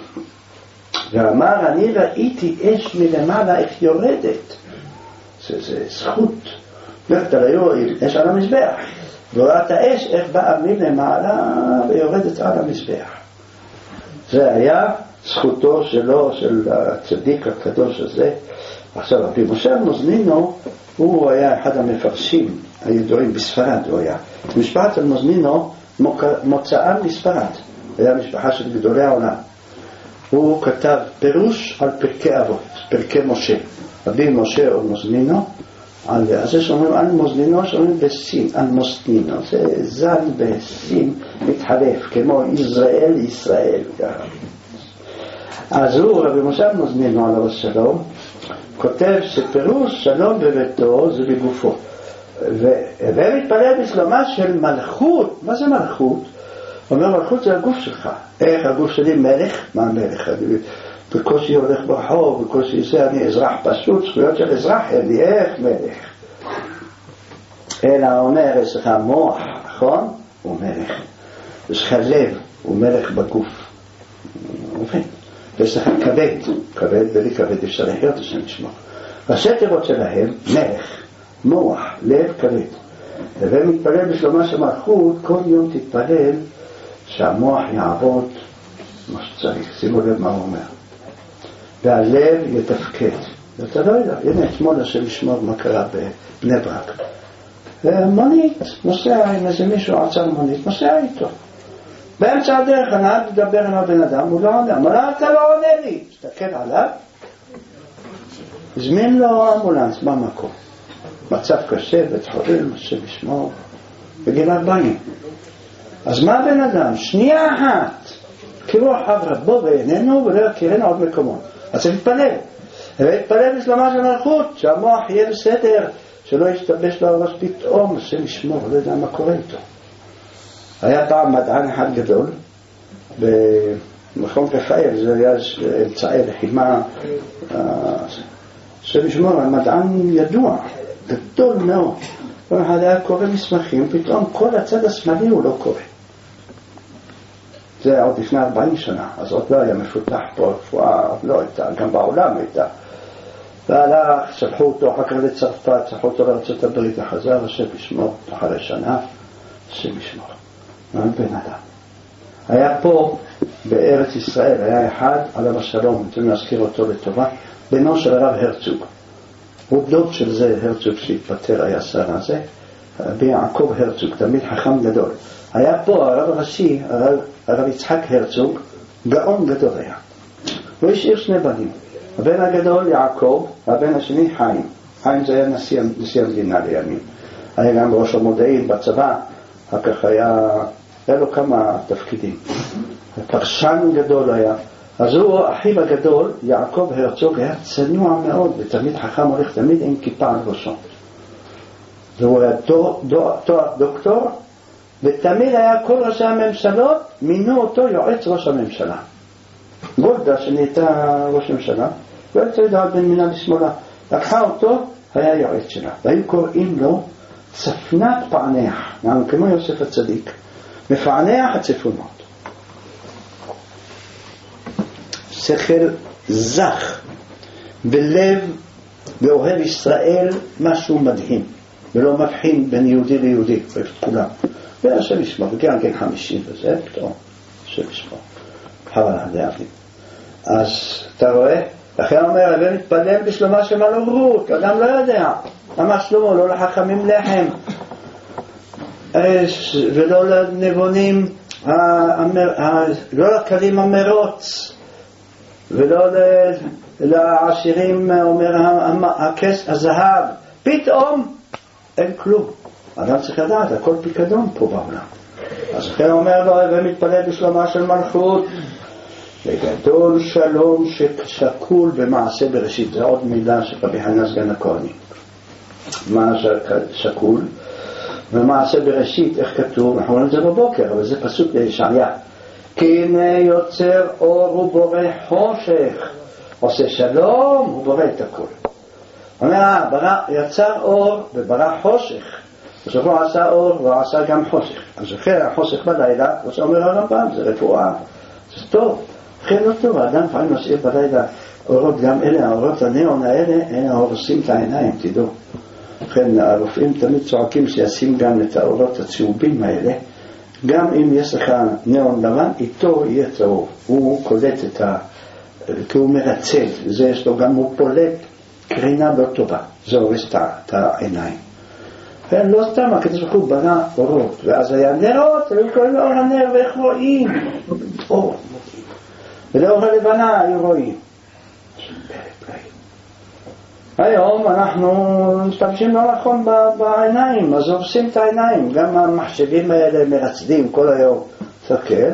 ואמר, אני ראיתי אש מלמעלה איך יורדת. זה זכות. לך תראו, אש על המזבח. וראית האש איך באה מלמעלה ויורדת על המזבח. זה היה זכותו שלו, של הצדיק הקדוש הזה. עכשיו, רבי משה אלמוזנינו, הוא היה אחד המפרשים הידועים בספרד, הוא היה. משפחת אלמוזנינו מוצאה מספרד. היה משפחה של גדולי העולם. הוא כתב פירוש על פרקי אבות, פרקי משה. רבי משה אלמוזנינו, אז זה שאומרים אלמוזנינו, שאומרים בסין, אלמוזנינו. זה זן בסין מתחלף, כמו ישראל. אז הוא, רבי משה אלמוזנינו עליו השלום, כותב שפירוש שלום בביתו זה בגופו. ומתפלל בשלומה של מלכות. מה זה מלכות? הוא אומר, מלכות זה הגוף שלך. איך הגוף שלי מלך? מה מלך? בקושי הולך ברחוב, בקושי זה, אני אזרח פשוט, זכויות של אזרח, אין לי איך מלך. אלא אומר, יש לך מוח, נכון? הוא מלך. יש לך לב, הוא מלך בגוף. יש לך כבד, כבד בלי כבד אפשר לחיות, השם ישמור. ראשי תיבות שלהם, מלך, מוח, לב, כבד. ומתפלל בשלומה של מלכות, כל יום תתפלל שהמוח יעבוד מה שצריך. שימו לב מה הוא אומר. והלב יתפקד. ואתה לא יודע, הנה אתמול השם ישמור מה קרה בבני ברק. מונית, נוסע עם איזה מישהו עצר מונית, נוסע איתו. באמצע הדרך הנהג לדבר עם הבן אדם, הוא לא עונה. אמר, אתה לא עונה לי. תסתכל עליו. הזמין לו אמבולנס במקום. מצב קשה, בית חולים, השם ישמור. בגיל 40. אז מה הבן אדם? שנייה אחת. כאילו החברה בו בעינינו ולא יכירנו עוד מקומות. אז צריך להתפלל. להתפלל בשלומה של מלכות, שהמוח יהיה בסדר, שלא ישתבש לו הראש פתאום, השם ישמור, לא יודע מה קורה איתו. היה פעם מדען אחד גדול במכון רפאל, זה היה אמצעי לחימה, שמשמור, המדען ידוע, גדול מאוד. כל אחד היה קורא מסמכים, פתאום כל הצד השמאלי הוא לא קורא. זה עוד לפני 40 שנה, אז עוד לא היה מפותח פה, רפואה עוד לא הייתה, גם בעולם הייתה. והלך, שלחו אותו אחר כך לצרפת, שלחו אותו לארצות הברית, החזר, השם ישמור, אחרי שנה, השם ישמור. מאוד בן אדם. היה פה בארץ ישראל, היה אחד עליו השלום, אתם להזכיר אותו לטובה, בנו של הרב הרצוג. הוא דוד של זה הרצוג שהתפטר, היה שר הזה, ביעקב הרצוג, תמיד חכם גדול. היה פה הרב הראשי, הרב יצחק הרצוג, גאון גדול היה. הוא השאיר שני בנים. הבן הגדול יעקב, והבן השני חיים. חיים זה היה נשיא המדינה לימים. היה גם ראש המודיעין בצבא, אחר כך היה לו כמה תפקידים. פרשן גדול היה. אז הוא, אחיו הגדול, יעקב הרצוג, היה צנוע מאוד, ותמיד חכם הולך תמיד עם כיפה על ראשו. והוא היה דוקטור, ותמיד היה כל ראשי הממשלות, מינו אותו יועץ ראש הממשלה. גולדה שנהייתה ראש הממשלה, לא הייתה יודעת בין מינה לשמאלה. לקחה אותו, היה יועץ שלה. והיו קוראים לו צפנת פענח, כמו יוסף הצדיק. מפענח הצפונות. שכל זך בלב ואוהב ישראל, משהו מדהים. ולא מבחין בין יהודי ליהודי, אוהב את כולם. והשם ישמור, וגם כן 50 וזה, פתאום, השם ישמור. חבל להבין. אז אתה רואה? לכן אומר, אבל מתפלל בשלומה של מלכות, אדם לא יודע. למה שלמה? לא לחכמים לחם. ולא לנבונים, לא לקלים המרוץ, ולא לעשירים, אומר הכס, הזהב. פתאום אין כלום. אדם צריך לדעת, הכל פיקדון פה בעולם. אז לכן אומר לו, ומתפלל בשלומה של מלכות, וגדול שלום ששקול במעשה בראשית. זה עוד מילה של רבי חנניה סגן הכהנים. מה שקול? במעשה בראשית, איך כתוב? אנחנו רואים את זה בבוקר, אבל זה פסוק לישעיה. כי הנה יוצר אור ובורא חושך, עושה שלום ובורא את הכל. אומר, יצר אור וברא חושך. אז הוא עשה אור והוא עשה גם חושך. אז אחרי החושך בלילה, כמו שאומר הרמב"ם, זה רפואה, זה טוב. אחרי לא טוב, האדם פעמים משאיר בלילה אורות, גם אלה, האורות הניאון האלה, הם הורסים את העיניים, תדעו. לכן הרופאים תמיד צועקים שישים גם את האורות הצהובים האלה. גם אם יש לך ניאון לבן, איתו יהיה צהוב. הוא קולט את כי הוא מרצל. זה יש לו גם, הוא פולט קרינה לא טובה. זה הורס את העיניים. ולא סתם, הקדוש ברוך הוא בנה אורות. ואז היה נרות, היו קוראים לאור הנר, ואיך רואים? אור. ולאור הלבנה היו רואים. היום אנחנו משתמשים לא נכון בעיניים, אז הורסים את העיניים. גם המחשבים האלה מרצדים כל היום. תסתכל.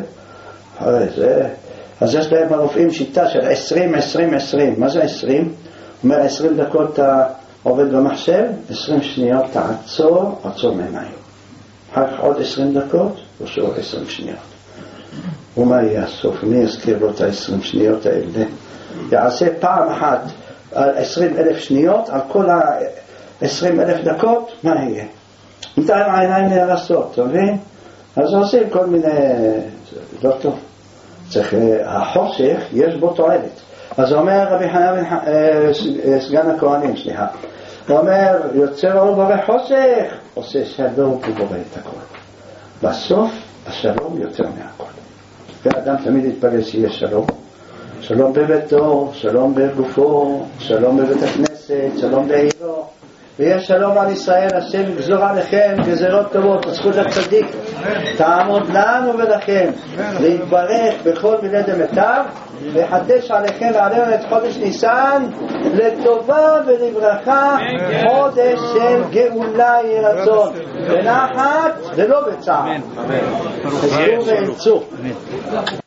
אז יש להם הרופאים שיטה של 20. מה זה 20? אומר 20 דקות אתה עובד במחשב, 20 שניות תעצור, עצור מעיניים. אחר כך עוד 20 דקות, ושוב 20 שניות. ומה יהיה הסוף? מי יזכיר לו את ה-20 שניות האלה? יעשה פעם אחת על 20,000 שניות, על כל ה-20,000 דקות, מה יהיה? מתי העיניים נהרסות, אתה מבין? אז עושים כל מיני לא טוב. צריך, החושך יש בו תועלת. אז אומר רבי חנן סגן הכהנים, סליחה, הוא אומר, יוצר אור בורא חושך, עושה שלום ובורא את הכל. בסוף השלום יותר מהכל. והאדם תמיד יתפלל שיש שלום. שלום בביתו, שלום בגופו, שלום בבית הכנסת, שלום בעירו. ויש שלום על ישראל, השם יגזור עליכם גזירות טובות, הזכות לצדיק, תעמוד לנו ולכם, להתברך בכל מיני דמיטב, לחדש עליכם ועלינו את חודש ניסן, לטובה ולברכה, חודש של גאולה יהי רצון, בנחת ולא בצער. חזרו ואמצו.